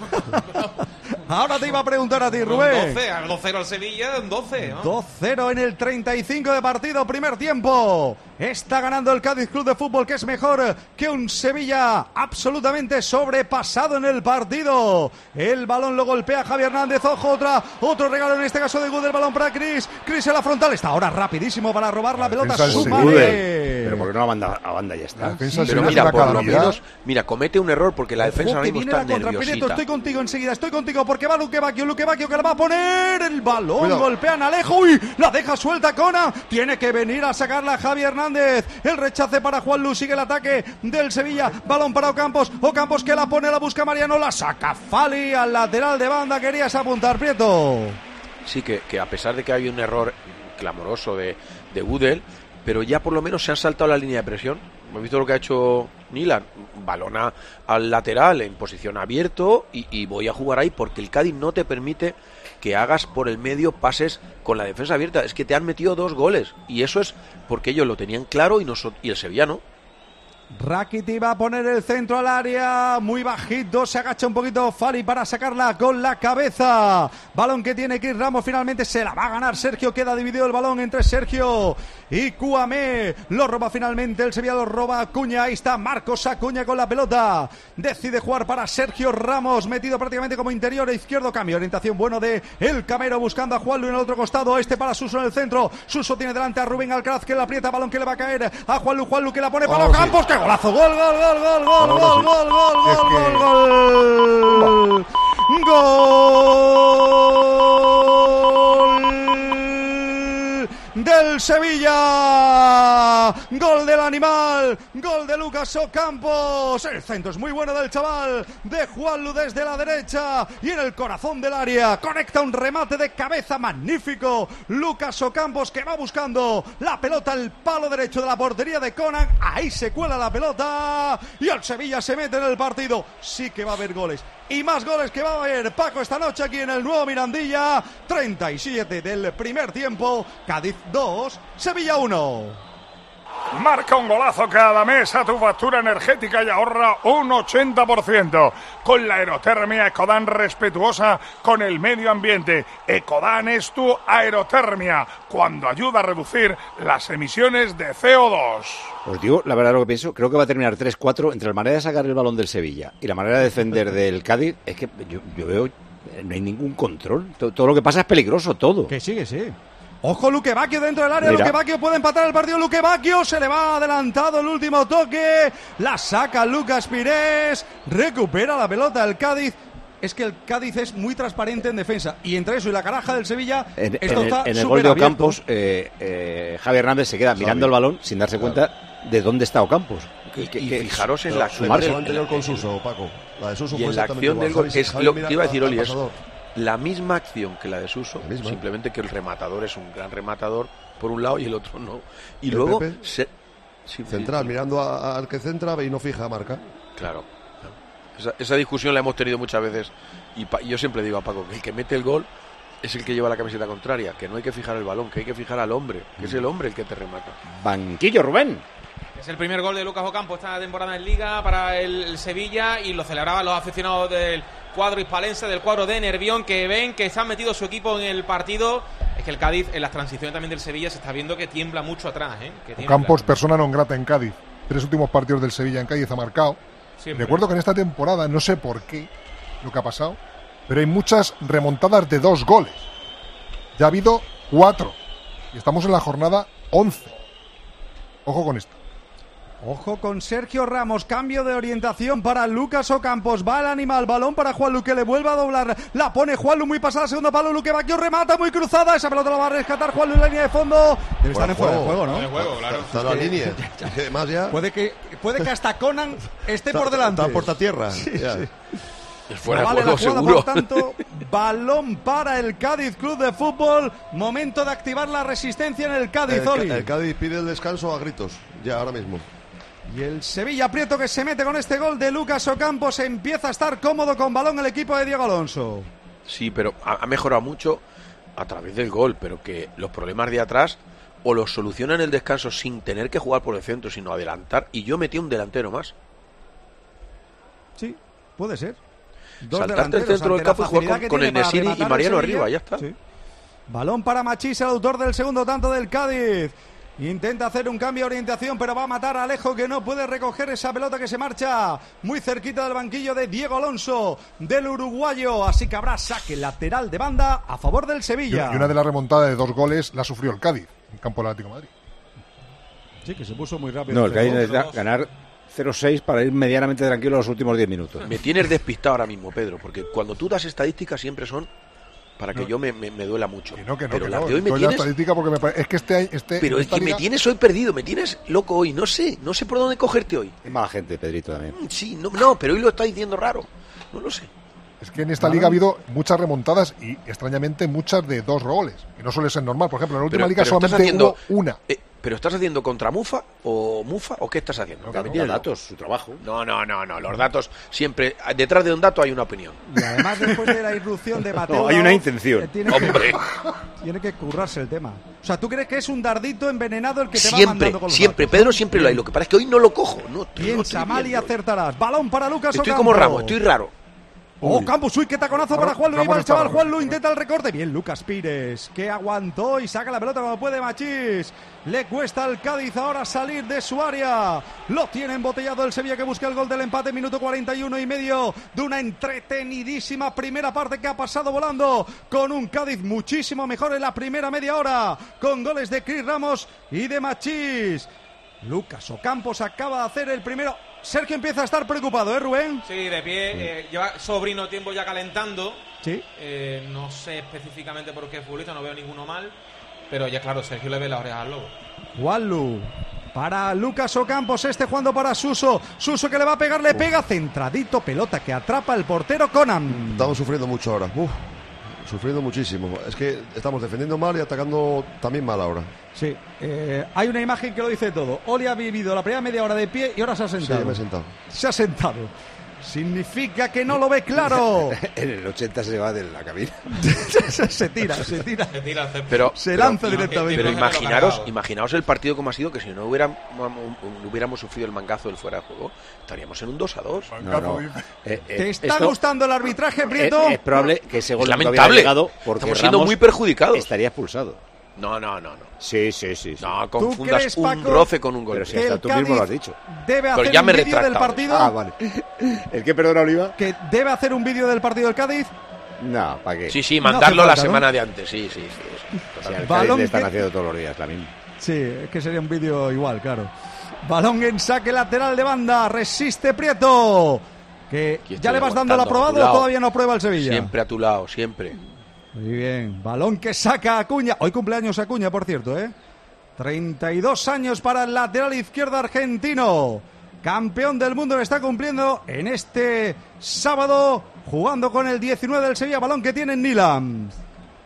Ahora te iba a preguntar a ti, Rubén. Un 12, al 2-0 al Sevilla, un 12. ¿no? 2-0 en el 35 de partido, primer tiempo. Está ganando el Cádiz Club de Fútbol, que es mejor que un Sevilla absolutamente sobrepasado en el partido. El balón lo golpea Javi Hernández. Ojo, otro regalo en este caso de Gudel. El balón para Chris. Chris en la frontal. Está ahora rapidísimo para robar la pelota. Pero porque no a banda ya está. Pero mira, por lo menos, comete un error porque la defensa ahora mismo está nerviosita. Estoy contigo enseguida, porque va Luque Bacchio que le va a poner el balón. Golpean a Alejo. Uy, la deja suelta Cona. Tiene que venir a sacarla Javi Hernández. El rechace para Juanlu, sigue el ataque del Sevilla. Balón para Ocampos que la pone, la busca Mariano, la saca Fali al lateral de banda. Querías apuntar, Prieto. Sí, que a pesar de que hay un error clamoroso de Gudel, pero ya por lo menos se han saltado la línea de presión. Hemos visto lo que ha hecho Nilan, balona al lateral en posición abierto y voy a jugar ahí porque el Cádiz no te permite que hagas por el medio pases con la defensa abierta. Es que te han metido 2 goles y eso es porque ellos lo tenían claro y el Sevilla no. Rakitic va a poner el centro al área, muy bajito, se agacha un poquito Fali para sacarla con la cabeza. Balón que tiene Chris Ramos, finalmente se la va a ganar Sergio, queda dividido el balón entre Sergio y Kouamé. Lo roba finalmente el Sevilla, lo roba Acuña, ahí está Marcos Acuña con la pelota. Decide jugar para Sergio Ramos, metido prácticamente como interior izquierdo, cambio de orientación bueno de el Camero buscando a Juanlu en el otro costado, para Suso en el centro. Suso tiene delante a Rubén Alcaraz que le aprieta, balón que le va a caer a Juanlu que la pone para Ocampos, que golazo, gol. Del Sevilla, gol del animal, gol de Lucas Ocampos. El centro es muy bueno del chaval de Juanlu desde la derecha y en el corazón del área conecta un remate de cabeza magnífico. Lucas Ocampos que va buscando la pelota al palo derecho de la portería de Conan. Ahí se cuela la pelota y el Sevilla se mete en el partido. Sí que va a haber goles. Y más goles que va a haber Paco esta noche aquí en el nuevo Mirandilla. 37 del primer tiempo. Cádiz 2, Sevilla 1. Marca un golazo cada mes a tu factura energética y ahorra un 80%. Con la aerotermia Ecodan respetuosa con el medio ambiente. Ecodan es tu aerotermia cuando ayuda a reducir las emisiones de CO2. Os digo la verdad lo que pienso, creo que va a terminar 3-4 entre la manera de sacar el balón del Sevilla y la manera de defender del Cádiz. Es que yo veo, no hay ningún control. Todo lo que pasa es peligroso, todo. Que sí. Ojo, Luque Bacchio dentro del área. Mira. Luque Bacchio puede empatar el partido. Luque Bacchio se le va adelantado el último toque. La saca Lucas Pires. Recupera la pelota el Cádiz. Es que el Cádiz es muy transparente en defensa. Y entre eso y la caraja del Sevilla, en el gol de Ocampos, Javi Hernández se queda mirando el balón sin darse cuenta de dónde está Ocampos. Y fijaros en la acción anterior con Suso, Paco. La de Suso y fue en la acción del gol. Es lo que iba a decir, Oli, es la misma acción que la de Suso, simplemente que el rematador es un gran rematador por un lado y el otro no. Y luego Central, mirando al que centra y no fija marca. Claro. Esa discusión la hemos tenido muchas veces y yo siempre digo a Paco que el que mete el gol es el que lleva la camiseta contraria, que no hay que fijar el balón, que hay que fijar al hombre, que es el hombre el que te remata. Banquillo, Rubén. Es el primer gol de Lucas Ocampo esta temporada en Liga para el Sevilla y lo celebraban los aficionados del cuadro hispalense, del cuadro de Nervión, que ven que se han metido su equipo en el partido. Es que el Cádiz, en las transiciones también del Sevilla, se está viendo que tiembla mucho atrás. Ocampos, persona non grata en Cádiz. 3 últimos partidos del Sevilla en Cádiz ha marcado. Siempre. Recuerdo que en esta temporada, no sé por qué lo que ha pasado, pero hay muchas remontadas de 2 goles. Ya ha habido 4 y estamos en la jornada 11. Ojo con esto. Ojo con Sergio Ramos, cambio de orientación para Lucas Ocampos, va el animal, balón para Juanlu que le vuelve a doblar, la pone Juanlu muy pasada, segundo palo, Luque Bacchio remata muy cruzada, esa pelota la va a rescatar Juanlu en la línea de fondo, debe estar en fuera de juego, ¿no? En juego, claro. Está en la línea. Además ya. Puede que hasta Conan esté por delante. Está portatierra. Sí. Es fuera de vale juego, la jugada, seguro. por tanto, balón para el Cádiz Club de Fútbol, momento de activar la resistencia en el Cádiz, Oli. El Cádiz pide el descanso a gritos, ya ahora mismo. Y el Sevilla Prieto que se mete con este gol de Lucas Ocampos, empieza a estar cómodo con balón el equipo de Diego Alonso. Sí, pero ha mejorado mucho a través del gol, pero que los problemas de atrás o los soluciona en el descanso sin tener que jugar por el centro, sino adelantar, y yo metí un delantero más. Sí, puede ser. Saltarte el centro del campo y jugar con el Nesiri y Mariano arriba, ya está. Sí. Balón para Machís, el autor del segundo tanto del Cádiz. Intenta hacer un cambio de orientación, pero va a matar a Alejo, que no puede recoger esa pelota que se marcha muy cerquita del banquillo de Diego Alonso, del uruguayo. Así que habrá saque lateral de banda a favor del Sevilla. Y una de las remontadas de 2 goles la sufrió el Cádiz, en campo del Atlético de Madrid. Sí, que se puso muy rápido. No, el Cádiz necesita ganar 0-6 para ir medianamente tranquilo los últimos 10 minutos. Me tienes despistado ahora mismo, Pedro, porque cuando tú das estadísticas siempre son para que yo me duela mucho. Pero las de hoy me tienes... estadística porque es que pero es que me tienes hoy perdido, me tienes loco hoy, no sé por dónde cogerte hoy. Es mala gente, Pedrito, también. Sí, no, pero hoy lo está diciendo raro, no lo sé. Es que en esta liga ha habido muchas remontadas y extrañamente muchas de 2 goles, que no suele ser normal. Por ejemplo, en la última liga solamente hubo una. ¿Pero estás haciendo contra Mufa o qué estás haciendo? No, tiene datos, su trabajo. No, los datos siempre, detrás de un dato hay una opinión. Y además después de la irrupción de Mateo... No, hay una intención. Tiene que currarse el tema. O sea, ¿tú crees que es un dardito envenenado el que te va Siempre, mandando con los siempre, datos? Pedro siempre lo hay. Lo que pasa es que hoy no lo cojo. Piensa mal y acertarás. Balón para Lucas Estoy Ocampo. como Ramos, estoy raro. Campos, uy, qué taconazo para Juanlu. Iba el chaval, Juanlu intenta el recorte. Bien, Lucas Pires, que aguantó y saca la pelota como puede Machís. Le cuesta al Cádiz ahora salir de su área. Lo tiene embotellado el Sevilla, que busca el gol del empate. Minuto 41 y medio de una entretenidísima primera parte que ha pasado volando, con un Cádiz muchísimo mejor en la primera media hora, con goles de Cris Ramos y de Machís. Lucas Ocampos acaba de hacer el primero. Sergio empieza a estar preocupado, Rubén? Sí, de pie. Lleva sobrino tiempo ya calentando. Sí. No sé específicamente por qué futbolista, no veo ninguno mal. Pero ya claro, Sergio le ve las orejas al lobo. Juanlu para Lucas Ocampos, jugando para Suso. Suso que le va a pegar, le pega centradito, pelota que atrapa el portero Conan. Estamos sufriendo mucho ahora. Sufriendo muchísimo. Es que estamos defendiendo mal y atacando también mal ahora. Sí, hay una imagen que lo dice todo. Oli ha vivido la primera media hora de pie y ahora se ha sentado. Sí, me he sentado. Se ha sentado. Significa que no lo ve claro. En el 80 se va de la cabina. se tira. Pero, se lanza directamente. Pero imaginaos el partido como ha sido, que si no hubiéramos sufrido el mangazo del fuera de juego, estaríamos en un 2-2. ¿Te está gustando el arbitraje, Prieto? Es probable que ese gol es no hubiera lamentable. llegado porque estamos siendo Ramos muy perjudicados. Estaría expulsado. No. Sí. No confundas crees, un Paco, roce con un gol. Pero si hasta tú mismo lo has dicho. Debe hacer ya un me vídeo del retractado. partido. Ah, vale. ¿El qué, perdona, Oliva? Que debe hacer un vídeo del partido del Cádiz. No, ¿para qué? Sí, mandarlo la falta, semana ¿no? de antes. Sí. Si al Balón Cádiz le están que- haciendo todos los días la misma. Sí, es que sería un vídeo igual, claro. Balón en saque lateral de banda. Resiste Prieto. Que ya le vas dando el aprobado o todavía no prueba el Sevilla. Siempre a tu lado, siempre. Muy bien. Balón que saca Acuña. Hoy cumpleaños Acuña, por cierto, 32 años para el lateral izquierdo argentino. Campeón del mundo, que está cumpliendo en este sábado, jugando con el 19 del Sevilla. Balón que tiene Nilam.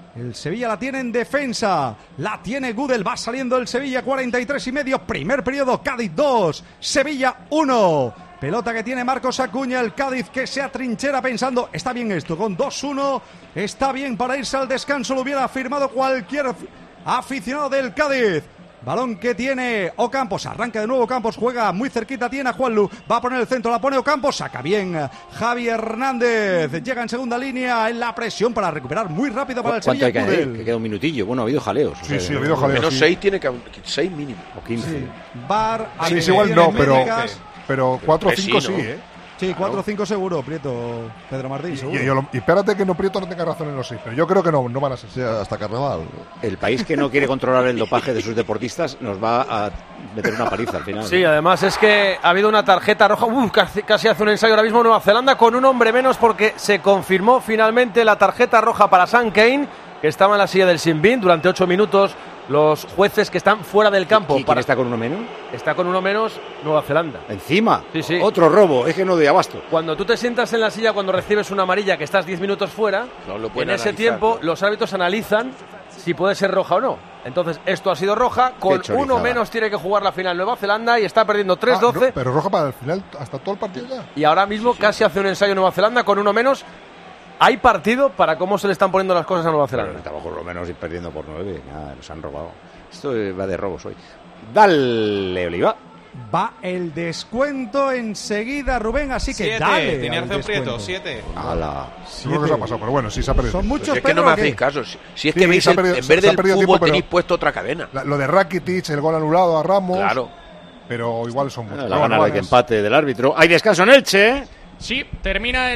El Sevilla la tiene en defensa, la tiene Gudel, va saliendo el Sevilla, 43,5, primer periodo, Cádiz 2, Sevilla 1. Pelota que tiene Marcos Acuña, el Cádiz que se atrinchera pensando, está bien esto, con 2-1, está bien para irse al descanso, lo hubiera firmado cualquier aficionado del Cádiz. Balón que tiene Ocampos, arranca de nuevo Ocampos, juega muy cerquita, tiene a Juanlu, va a poner el centro, la pone Ocampos, saca bien Javi Hernández, llega en segunda línea en la presión para recuperar muy rápido para el ¿Cuánto Sevilla. hay que añadir? Que queda un minutillo. Bueno, ha habido jaleos. Sí, ha habido jaleos. Menos 6 tiene que 6 mínimo. O 15. Sí. VAR, Sí, es igual no, pero 4 o 5 sí, sí, ¿no? ¿eh? Sí, 4 o 5 seguro, Prieto, Pedro Martín, seguro. Y espérate que Prieto no tenga razón en los 6, pero yo creo que no van a ser. Sí, hasta carnaval. El país que no quiere controlar el dopaje de sus deportistas nos va a meter una paliza al final. Sí, además es que ha habido una tarjeta roja. Casi hace un ensayo ahora mismo Nueva Zelanda con un hombre menos porque se confirmó finalmente la tarjeta roja para Sam Cane, que estaba en la silla del Sin Bin durante 8 minutos. Los jueces que están fuera del campo. ¿Quién está con uno menos? Está con uno menos Nueva Zelanda. ¿Encima? Sí, sí. Otro robo, es que no doy abasto. Cuando tú te sientas en la silla cuando recibes una amarilla que estás 10 minutos fuera, No lo en pueden ese analizar, tiempo ¿no? los árbitros analizan si puede ser roja o no. Entonces, esto ha sido roja, con chorizada. uno menos tiene que jugar la final Nueva Zelanda y está perdiendo 3-12. Pero roja para el final, hasta todo el partido ya. Y ahora mismo casi hace un ensayo Nueva Zelanda con uno menos. Hay partido para cómo se le están poniendo las cosas a Nueva Zelanda. Pero estaba por lo menos ir perdiendo por 9. Nada, nos han robado. Esto va de robos hoy. Dale, Oliva. Va el descuento enseguida, Rubén, así que 7, dale. tenía al razón Prieto, descuento. 7. ¡Hala! Creo que se ha pasado, pero bueno, sí se ha perdido. Son muchos, Es que no Pedro, me ¿o qué? hacéis caso. Si es Sí, que veis, se ha perdido- en se vez ha del perdido fútbol tiempo, pero- tenéis puesto otra cadena. Lo de Rakitic, el gol anulado a Ramos. Claro. Pero igual son muchos. La No, gana no, de que es- empate del árbitro. Hay descanso en Elche. Sí, termina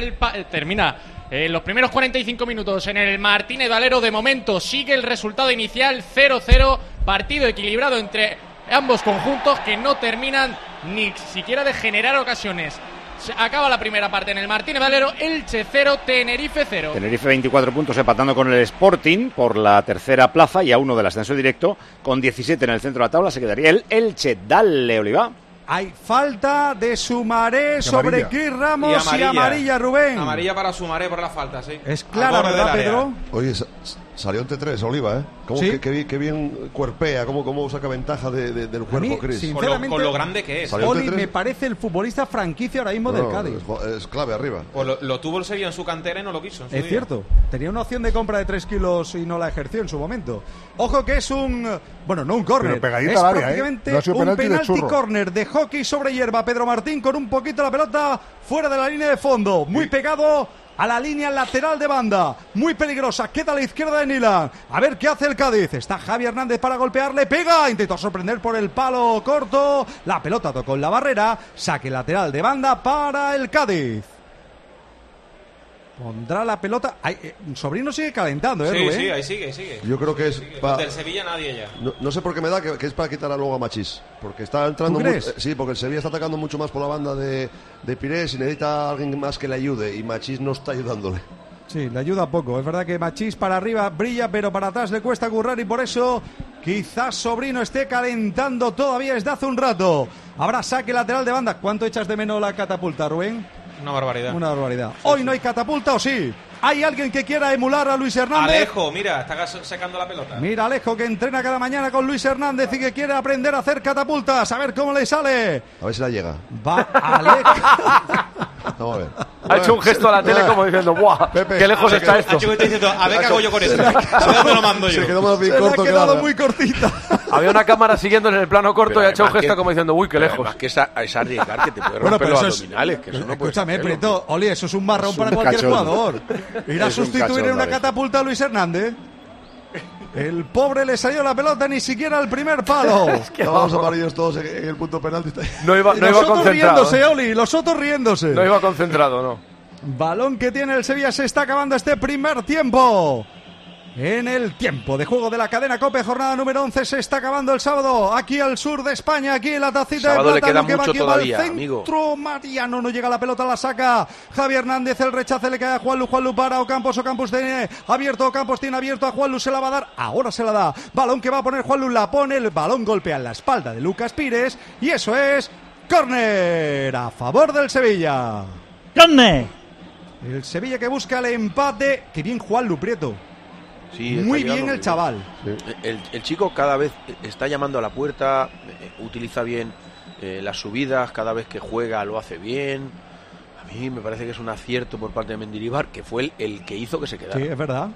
los primeros 45 minutos en el Martínez Valero. De momento sigue el resultado inicial 0-0, partido equilibrado entre ambos conjuntos que no terminan ni siquiera de generar ocasiones. Se acaba la primera parte en el Martínez Valero, Elche 0, Tenerife 0. Tenerife 24 puntos empatando con el Sporting por la tercera plaza y a uno del ascenso directo. Con 17 en el centro de la tabla se quedaría el Elche. Dale, Oliva. Hay falta de Sumaré sobre Chris Ramos y amarilla, Rubén. Amarilla para Sumaré por la falta, sí. Es clara, Al borde ¿verdad, del área. Pedro? Oye, salió entre 3, Oliva, ¿eh? ¿Cómo, ¿Sí? qué bien cuerpea, cómo saca ventaja del A cuerpo, mí, Chris. sinceramente, Con lo grande que es. Salió Oli entre me tres. parece el futbolista franquicia ahora mismo del Cádiz. Es clave arriba. Pues lo tuvo el Sevilla en su cantera y no lo quiso. en su Es día. cierto, tenía una opción de compra de 3 kilos y no la ejerció en su momento. Ojo que es un... Bueno, no un córner. Pero pegadita Es al área, prácticamente No ha sido un penalti de penalti churro. córner de hockey sobre hierba. Pedro Martín con un poquito la pelota fuera de la línea de fondo. Muy pegado a la línea lateral de banda. Muy peligrosa. Queda a la izquierda de Nilan. A ver qué hace el Cádiz. Está Javi Hernández para golpearle. Pega. Intentó sorprender por el palo corto. La pelota tocó en la barrera. Saque lateral de banda para el Cádiz. Pondrá la pelota. Sobrino sigue calentando, Sí, Rubén? sí, ahí sigue. Yo creo que es Los del Sevilla nadie ya. No sé por qué me da que es para quitar a luego a Machís. Porque está entrando ¿Tú crees? sí, porque el Sevilla está atacando mucho más por la banda de Pires y necesita a alguien más que le ayude. Y Machís no está ayudándole. Sí, le ayuda poco. Es verdad que Machís para arriba brilla, pero para atrás le cuesta currar y por eso quizás Sobrino esté calentando todavía desde hace un rato. Habrá saque lateral de banda. ¿Cuánto echas de menos la catapulta, Rubén? Una barbaridad. Una barbaridad. ¿Hoy no hay catapulta o sí? ¿Hay alguien que quiera emular a Luis Hernández? Alejo, mira, está secando la pelota. Mira Alejo que entrena cada mañana con Luis Hernández y que quiere aprender a hacer catapultas. A ver cómo le sale. A ver si la llega. Va Alejo. Vamos a ver. Ha hecho un gesto a la tele como diciendo, ¡buah! Pepe, ¡Qué lejos está esto! Ha hecho que está diciendo, a ver qué hago yo con esto. A ver dónde lo mando yo. Se quedó más bien Se le ha corto que quedado larga. muy cortita. Había una cámara siguiendo en el plano corto y ha hecho un gesto como diciendo, ¡uy, qué lejos! Además que es arriesgar que te puede Bueno, romper pero los eso es- abdominales. Que eso no puede Escúchame, hacerlo. Prieto, Oli, eso es un marrón Es para un cualquier cachondo. jugador. Ir a Es un sustituir en cachondo, una Alejo. catapulta a Luis Hernández. El pobre le salió la pelota ni siquiera al primer palo. Vamos amarillos todos en el punto penalti. No iba, Y no los iba otros concentrado. riéndose, Oli, los otros riéndose. No iba concentrado, no. Balón que tiene el Sevilla, se está acabando este primer tiempo. En el tiempo de juego de la cadena COPE, jornada número 11, se está acabando el sábado. Aquí al sur de España, aquí en la tacita Sábado de le plátano queda que va mucho aquí, va al todavía, centro. amigo. Mariano no llega la pelota, la saca Javi Hernández, el rechace le cae a Juanlu para Ocampos tiene abierto, Ocampos tiene abierto a Juanlu, se la va a dar, ahora se la da. Balón que va a poner Juanlu, la pone, el balón golpea en la espalda de Lucas Pires y eso es córner a favor del Sevilla. ¡Córner! El Sevilla que busca el empate. Qué bien Juanlu, Prieto. Sí, muy está bien el chaval. El chico cada vez está llamando a la puerta, utiliza bien las subidas, cada vez que juega lo hace bien. A mí me parece que es un acierto por parte de Mendilibar, que fue el que hizo que se quedara. Sí, es verdad.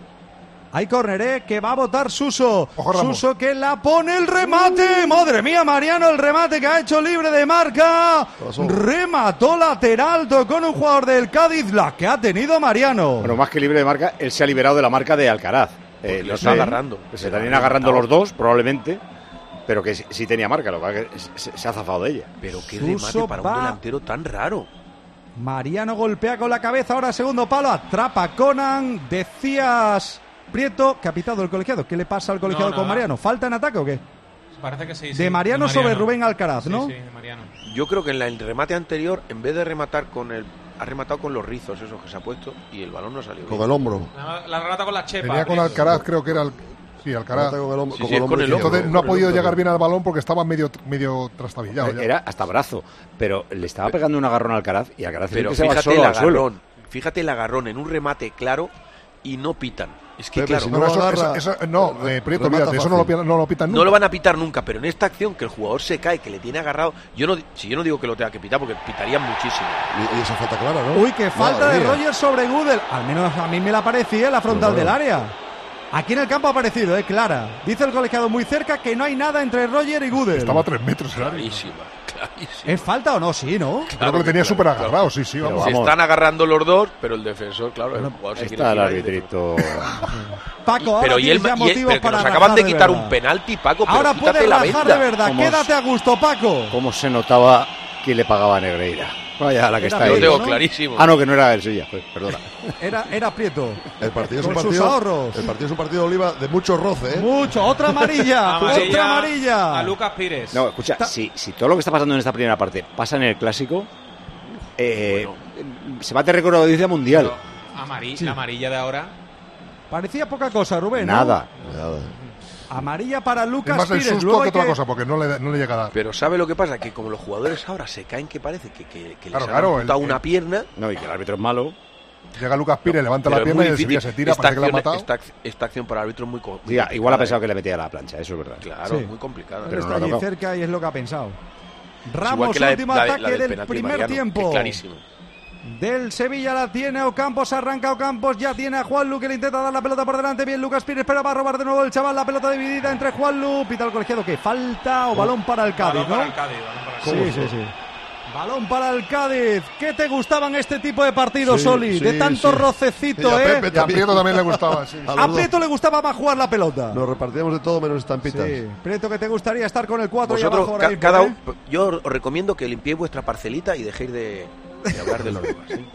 Hay córner, que va a votar Suso. Suso que la pone el remate. Madre mía, Mariano, el remate que ha hecho libre de marca. Remató lateral, tocó en un jugador del Cádiz, la que ha tenido Mariano. Bueno, más que libre de marca, él se ha liberado de la marca de Alcaraz. Lo está agarrando. Se estarían agarrando los dos, probablemente. Pero que sí tenía marca, lo que se ha zafado de ella. Pero qué remate para un delantero tan raro. Mariano golpea con la cabeza, ahora segundo palo, atrapa Conan. Decías, Prieto, que ha pitado el colegiado. ¿Qué le pasa al colegiado con Mariano? ¿Falta en ataque o qué? Parece que sí. De Mariano sobre Rubén Alcaraz, ¿no? Sí, de Mariano. Yo creo que en el remate anterior, en vez de rematar ha rematado con los rizos esos que se ha puesto y el balón no salió bien. Con el hombro. La remata con la chepa. Tenía con Alcaraz, creo que era el... Sí, Alcaraz. Con el hombro, Entonces no ha podido llegar bien al balón porque estaba medio trastabillado. Era hasta brazo, pero le estaba pegando un agarrón a Alcaraz y Alcaraz pero que se va solo al suelo. Fíjate el agarrón en un remate claro y no pitan. Es que Pepe, claro, si Prieto, mírate, eso no lo pitan nunca. No lo van a pitar nunca, pero en esta acción que el jugador se cae, que le tiene agarrado, yo no digo que lo tenga que pitar porque pitarían muchísimo. Y esa falta clara, ¿no? Uy, qué falta de Rogers sobre Gudel. Al menos a mí me la parecía en la frontal del área. Aquí en el campo ha aparecido, clara. Dice el colegiado muy cerca que no hay nada entre Roger y Gudel. Estaba a 3 metros el área. Clarísima. ¿Es falta o no? Sí, ¿no? Creo que lo tenía súper agarrado, sí, vamos. Se están agarrando los dos, pero el defensor, claro, el jugador se está el arbitrito. Paco, pero que nos acaban de quitar un penalti, Paco. Ahora puede rajar de verdad. Quédate a gusto, Paco. ¿Cómo se notaba quién le pagaba a Negreira? Vaya, la que está ahí. Lo tengo clarísimo. Ah, no, que no era el Sevilla, perdona. Era Prieto. El partido es un partido. El partido es un partido de Oliva de mucho roce, ¿eh? Mucho. Otra amarilla. Otra amarilla. A Lucas Pires. No, escucha, si todo lo que está pasando en esta primera parte pasa en el clásico, se va a tener récord de audiencia mundial. La amarilla de ahora. Parecía poca cosa, Rubén. Nada. Amarilla para Lucas Pires. Pires. Es más el susto que otra cosa, porque no le llegará. Pero ¿sabe lo que pasa? Que como los jugadores ahora se caen, que parece que les han claro, amputado una pierna. No, y que el árbitro es malo. Llega Lucas Pires, levanta la pierna y el Sevilla se tira, parece que la ha matado. Esta acción para el árbitro es muy complicada. Igual ha pensado que le metía a la plancha, eso es verdad. Claro, muy complicada. Pero está allí cerca y es lo que ha pensado. Ramos, que último ataque del primer tiempo. Clarísimo. Del Sevilla la tiene Ocampos, arranca Ocampos, ya tiene a Juanlu que le intenta dar la pelota por delante, bien Lucas Pires, pero va a robar de nuevo el chaval, la pelota dividida entre Juanlu, pita el colegiado que falta o balón para el Cádiz, ¿no? Balón para el Cádiz. Sí. Balón para el Cádiz. ¿Qué te gustaban este tipo de partidos, Oli? De tanto rocecito, y a Prieto también le gustaba, sí. A Prieto le gustaba más jugar la pelota. Nos repartíamos de todo menos estampitas. Sí. Prieto, que te gustaría estar con el 4 Vosotros, y abajo ahora mismo, yo os recomiendo que limpiéis vuestra parcelita y dejéis de hablar de los demás, ¿sí?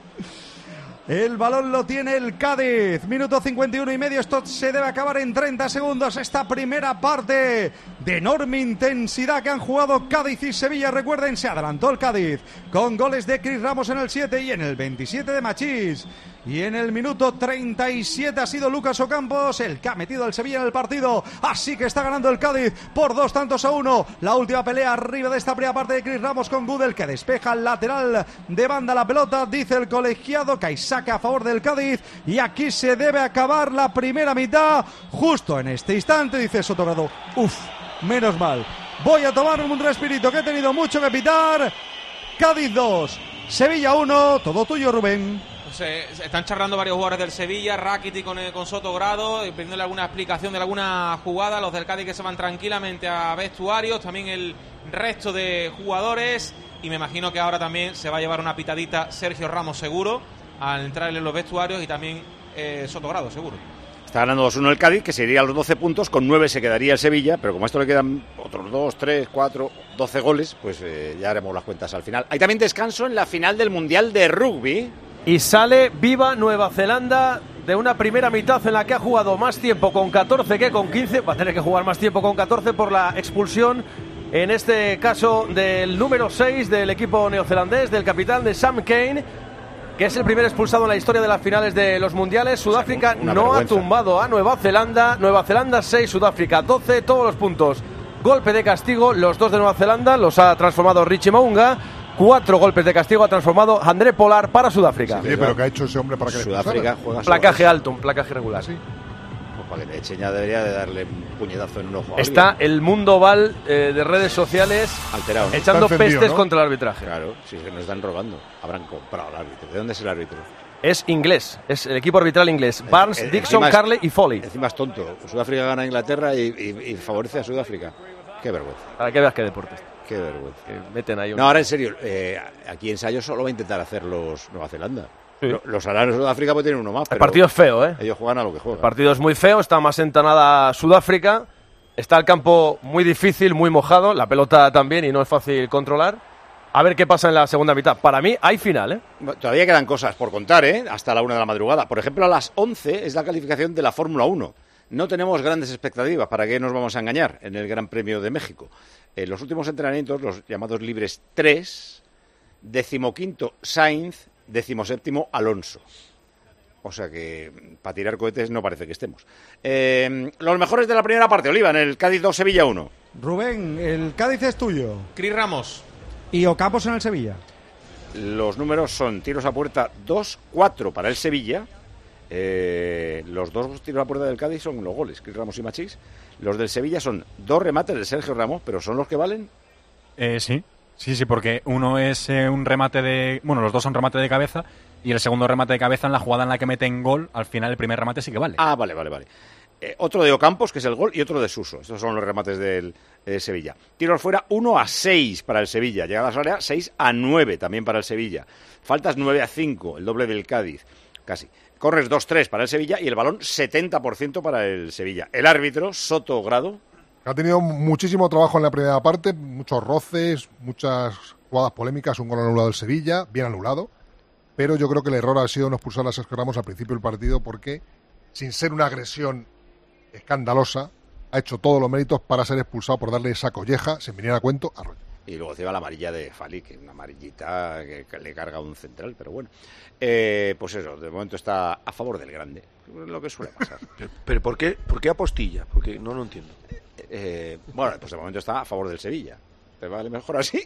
El balón lo tiene el Cádiz. Minuto 51 y medio. Esto se debe acabar en 30 segundos. Esta primera parte de enorme intensidad que han jugado Cádiz y Sevilla. Recuerden, se adelantó el Cádiz con goles de Cris Ramos en el 7 y en el 27 de Machís. Y en el minuto 37 ha sido Lucas Ocampos el que ha metido al Sevilla en el partido. Así que está ganando el Cádiz por 2-1. La última pelea arriba de esta primera parte de Cris Ramos con Gudel, que despeja el lateral de banda la pelota. Dice el colegiado que hay saque a favor del Cádiz. Y aquí se debe acabar la primera mitad. Justo en este instante, dice Sotogrado. Menos mal. Voy a tomar un respirito, que he tenido mucho que pitar. Cádiz 2, Sevilla 1. Todo tuyo, Rubén. Se están charlando varios jugadores del Sevilla, Rakitic con Sotogrado, pidiéndole alguna explicación de alguna jugada. Los del Cádiz que se van tranquilamente a vestuarios, también el resto de jugadores. Y me imagino que ahora también se va a llevar una pitadita Sergio Ramos seguro al entrar en los vestuarios, y también Sotogrado seguro. Está ganando 2-1 el Cádiz, que se iría a los 12 puntos, con 9 se quedaría el Sevilla, pero como a esto le quedan otros 2, 3, 4, 12 goles, pues ya haremos las cuentas al final. Hay también descanso en la final del Mundial de Rugby. Y sale viva Nueva Zelanda de una primera mitad en la que ha jugado más tiempo con 14 que con 15. Va a tener que jugar más tiempo con 14 por la expulsión, en este caso del número 6 del equipo neozelandés, del capitán de Sam Cane, que es el primer expulsado en la historia de las finales de los mundiales. Sudáfrica no ha tumbado a Nueva Zelanda. Nueva Zelanda 6, Sudáfrica 12, todos los puntos. Golpe de castigo, los dos de Nueva Zelanda los ha transformado Richie Mounga. 4 golpes de castigo ha transformado André Pollard para Sudáfrica. Sí, pero ¿qué ha hecho ese hombre para que Sudáfrica juega placaje alto, un placaje regular. Sí. para que le echen ya debería de darle un puñetazo en un ojo. Está el mundo Val de redes sociales alterado, ¿no? echando pestes contra el arbitraje. Claro, si se nos están robando. Habrán comprado al árbitro. ¿De dónde es el árbitro? Es inglés, es el equipo arbitral inglés. Barnes, Dixon, Carley y Foley. Encima es tonto. Sudáfrica gana a Inglaterra y favorece a Sudáfrica. Qué vergüenza. Para que veas qué deportes. Qué vergüenza. Meten ahí No, ahora en serio, aquí ensayo solo va a intentar hacer los Nueva Zelanda. Sí. Los harán en Sudáfrica pues tienen uno más. El partido es feo, ¿eh? Ellos juegan a lo que juegan. El partido es muy feo, está más entonada Sudáfrica. Está el campo muy difícil, muy mojado. La pelota también y no es fácil controlar. A ver qué pasa en la segunda mitad. Para mí hay final, ¿eh? Todavía quedan cosas por contar, ¿eh? Hasta la 1 de la madrugada. Por ejemplo, a las 11 es la calificación de la Fórmula 1. No tenemos grandes expectativas, ¿para qué nos vamos a engañar? En el Gran Premio de México. En los últimos entrenamientos, los llamados libres 3, 15º Sainz, 17º Alonso. O sea que para tirar cohetes no parece que estemos. Los mejores de la primera parte, Oliva, en el Cádiz 2, Sevilla 1. Rubén, el Cádiz es tuyo. Cris Ramos. Y Ocampos en el Sevilla. Los números son tiros a puerta 2-4 para el Sevilla. Los 2 tiros a puerta del Cádiz son los goles, Cris Ramos y Machís. Los del Sevilla son 2 remates de Sergio Ramos, pero ¿son los que valen? Sí, porque uno es un remate de... Bueno, los dos son remate de cabeza y el segundo remate de cabeza en la jugada en la que meten gol, al final el primer remate sí que vale. Ah, vale. Otro de Ocampos, que es el gol, y otro de Suso. Estos son los remates del Sevilla. Tiros fuera 1-6 para el Sevilla. Llegadas al área 6-9 también para el Sevilla. Faltas 9-5, el doble del Cádiz, casi. Corres 2-3 para el Sevilla y el balón 70% para el Sevilla. El árbitro, Soto Grado. Ha tenido muchísimo trabajo en la primera parte, muchos roces, muchas jugadas polémicas, un gol anulado del Sevilla, bien anulado. Pero yo creo que el error ha sido no expulsar a Sergio Ramos al principio del partido porque, sin ser una agresión escandalosa, ha hecho todos los méritos para ser expulsado por darle esa colleja, sin venir a cuento, a Roger. Y luego se va la amarilla de Fali, que es una amarillita que le carga un central, pero bueno. Pues eso, de momento está a favor del grande, lo que suele pasar. ¿Pero por qué apostilla? Porque no lo entiendo. Bueno, pues de momento está a favor del Sevilla. ¿Te vale mejor así?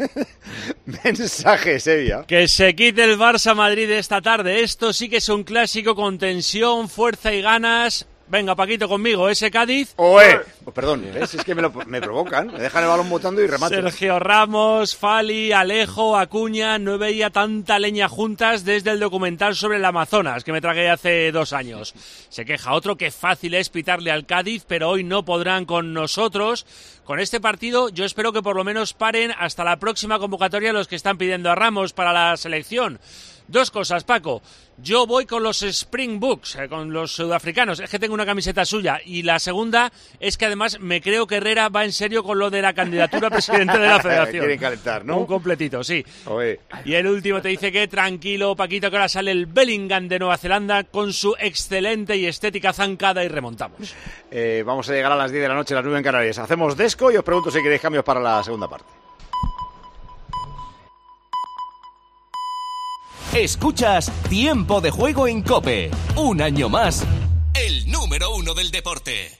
Mensaje, Sevilla. Que se quite el Barça Madrid esta tarde. Esto sí que es un clásico con tensión, fuerza y ganas. Venga, Paquito, conmigo, ese Cádiz. ¡Oe! Pues perdón, ¿ves? Es que me provocan, me dejan el balón botando y remato. Sergio Ramos, Fali, Alejo, Acuña, no veía tanta leña juntas desde el documental sobre el Amazonas, que me tragué hace 2 años. Se queja otro que fácil es pitarle al Cádiz, pero hoy no podrán con nosotros. Con este partido yo espero que por lo menos paren hasta la próxima convocatoria los que están pidiendo a Ramos para la selección. 2 cosas, Paco. Yo voy con los Springboks, con los sudafricanos. Es que tengo una camiseta suya. Y la segunda es que además me creo que Herrera va en serio con lo de la candidatura a presidente de la federación. Quieren calentar, ¿no? Un completito, sí. Oye. Y el último te dice que tranquilo, Paquito, que ahora sale el Bellingham de Nueva Zelanda con su excelente y estética zancada y remontamos. Vamos a llegar a las 10 de la noche, las 9 en Canarias. Hacemos desco y os pregunto si queréis cambios para la segunda parte. Escuchas Tiempo de Juego en COPE. Un año más, el número 1 del deporte.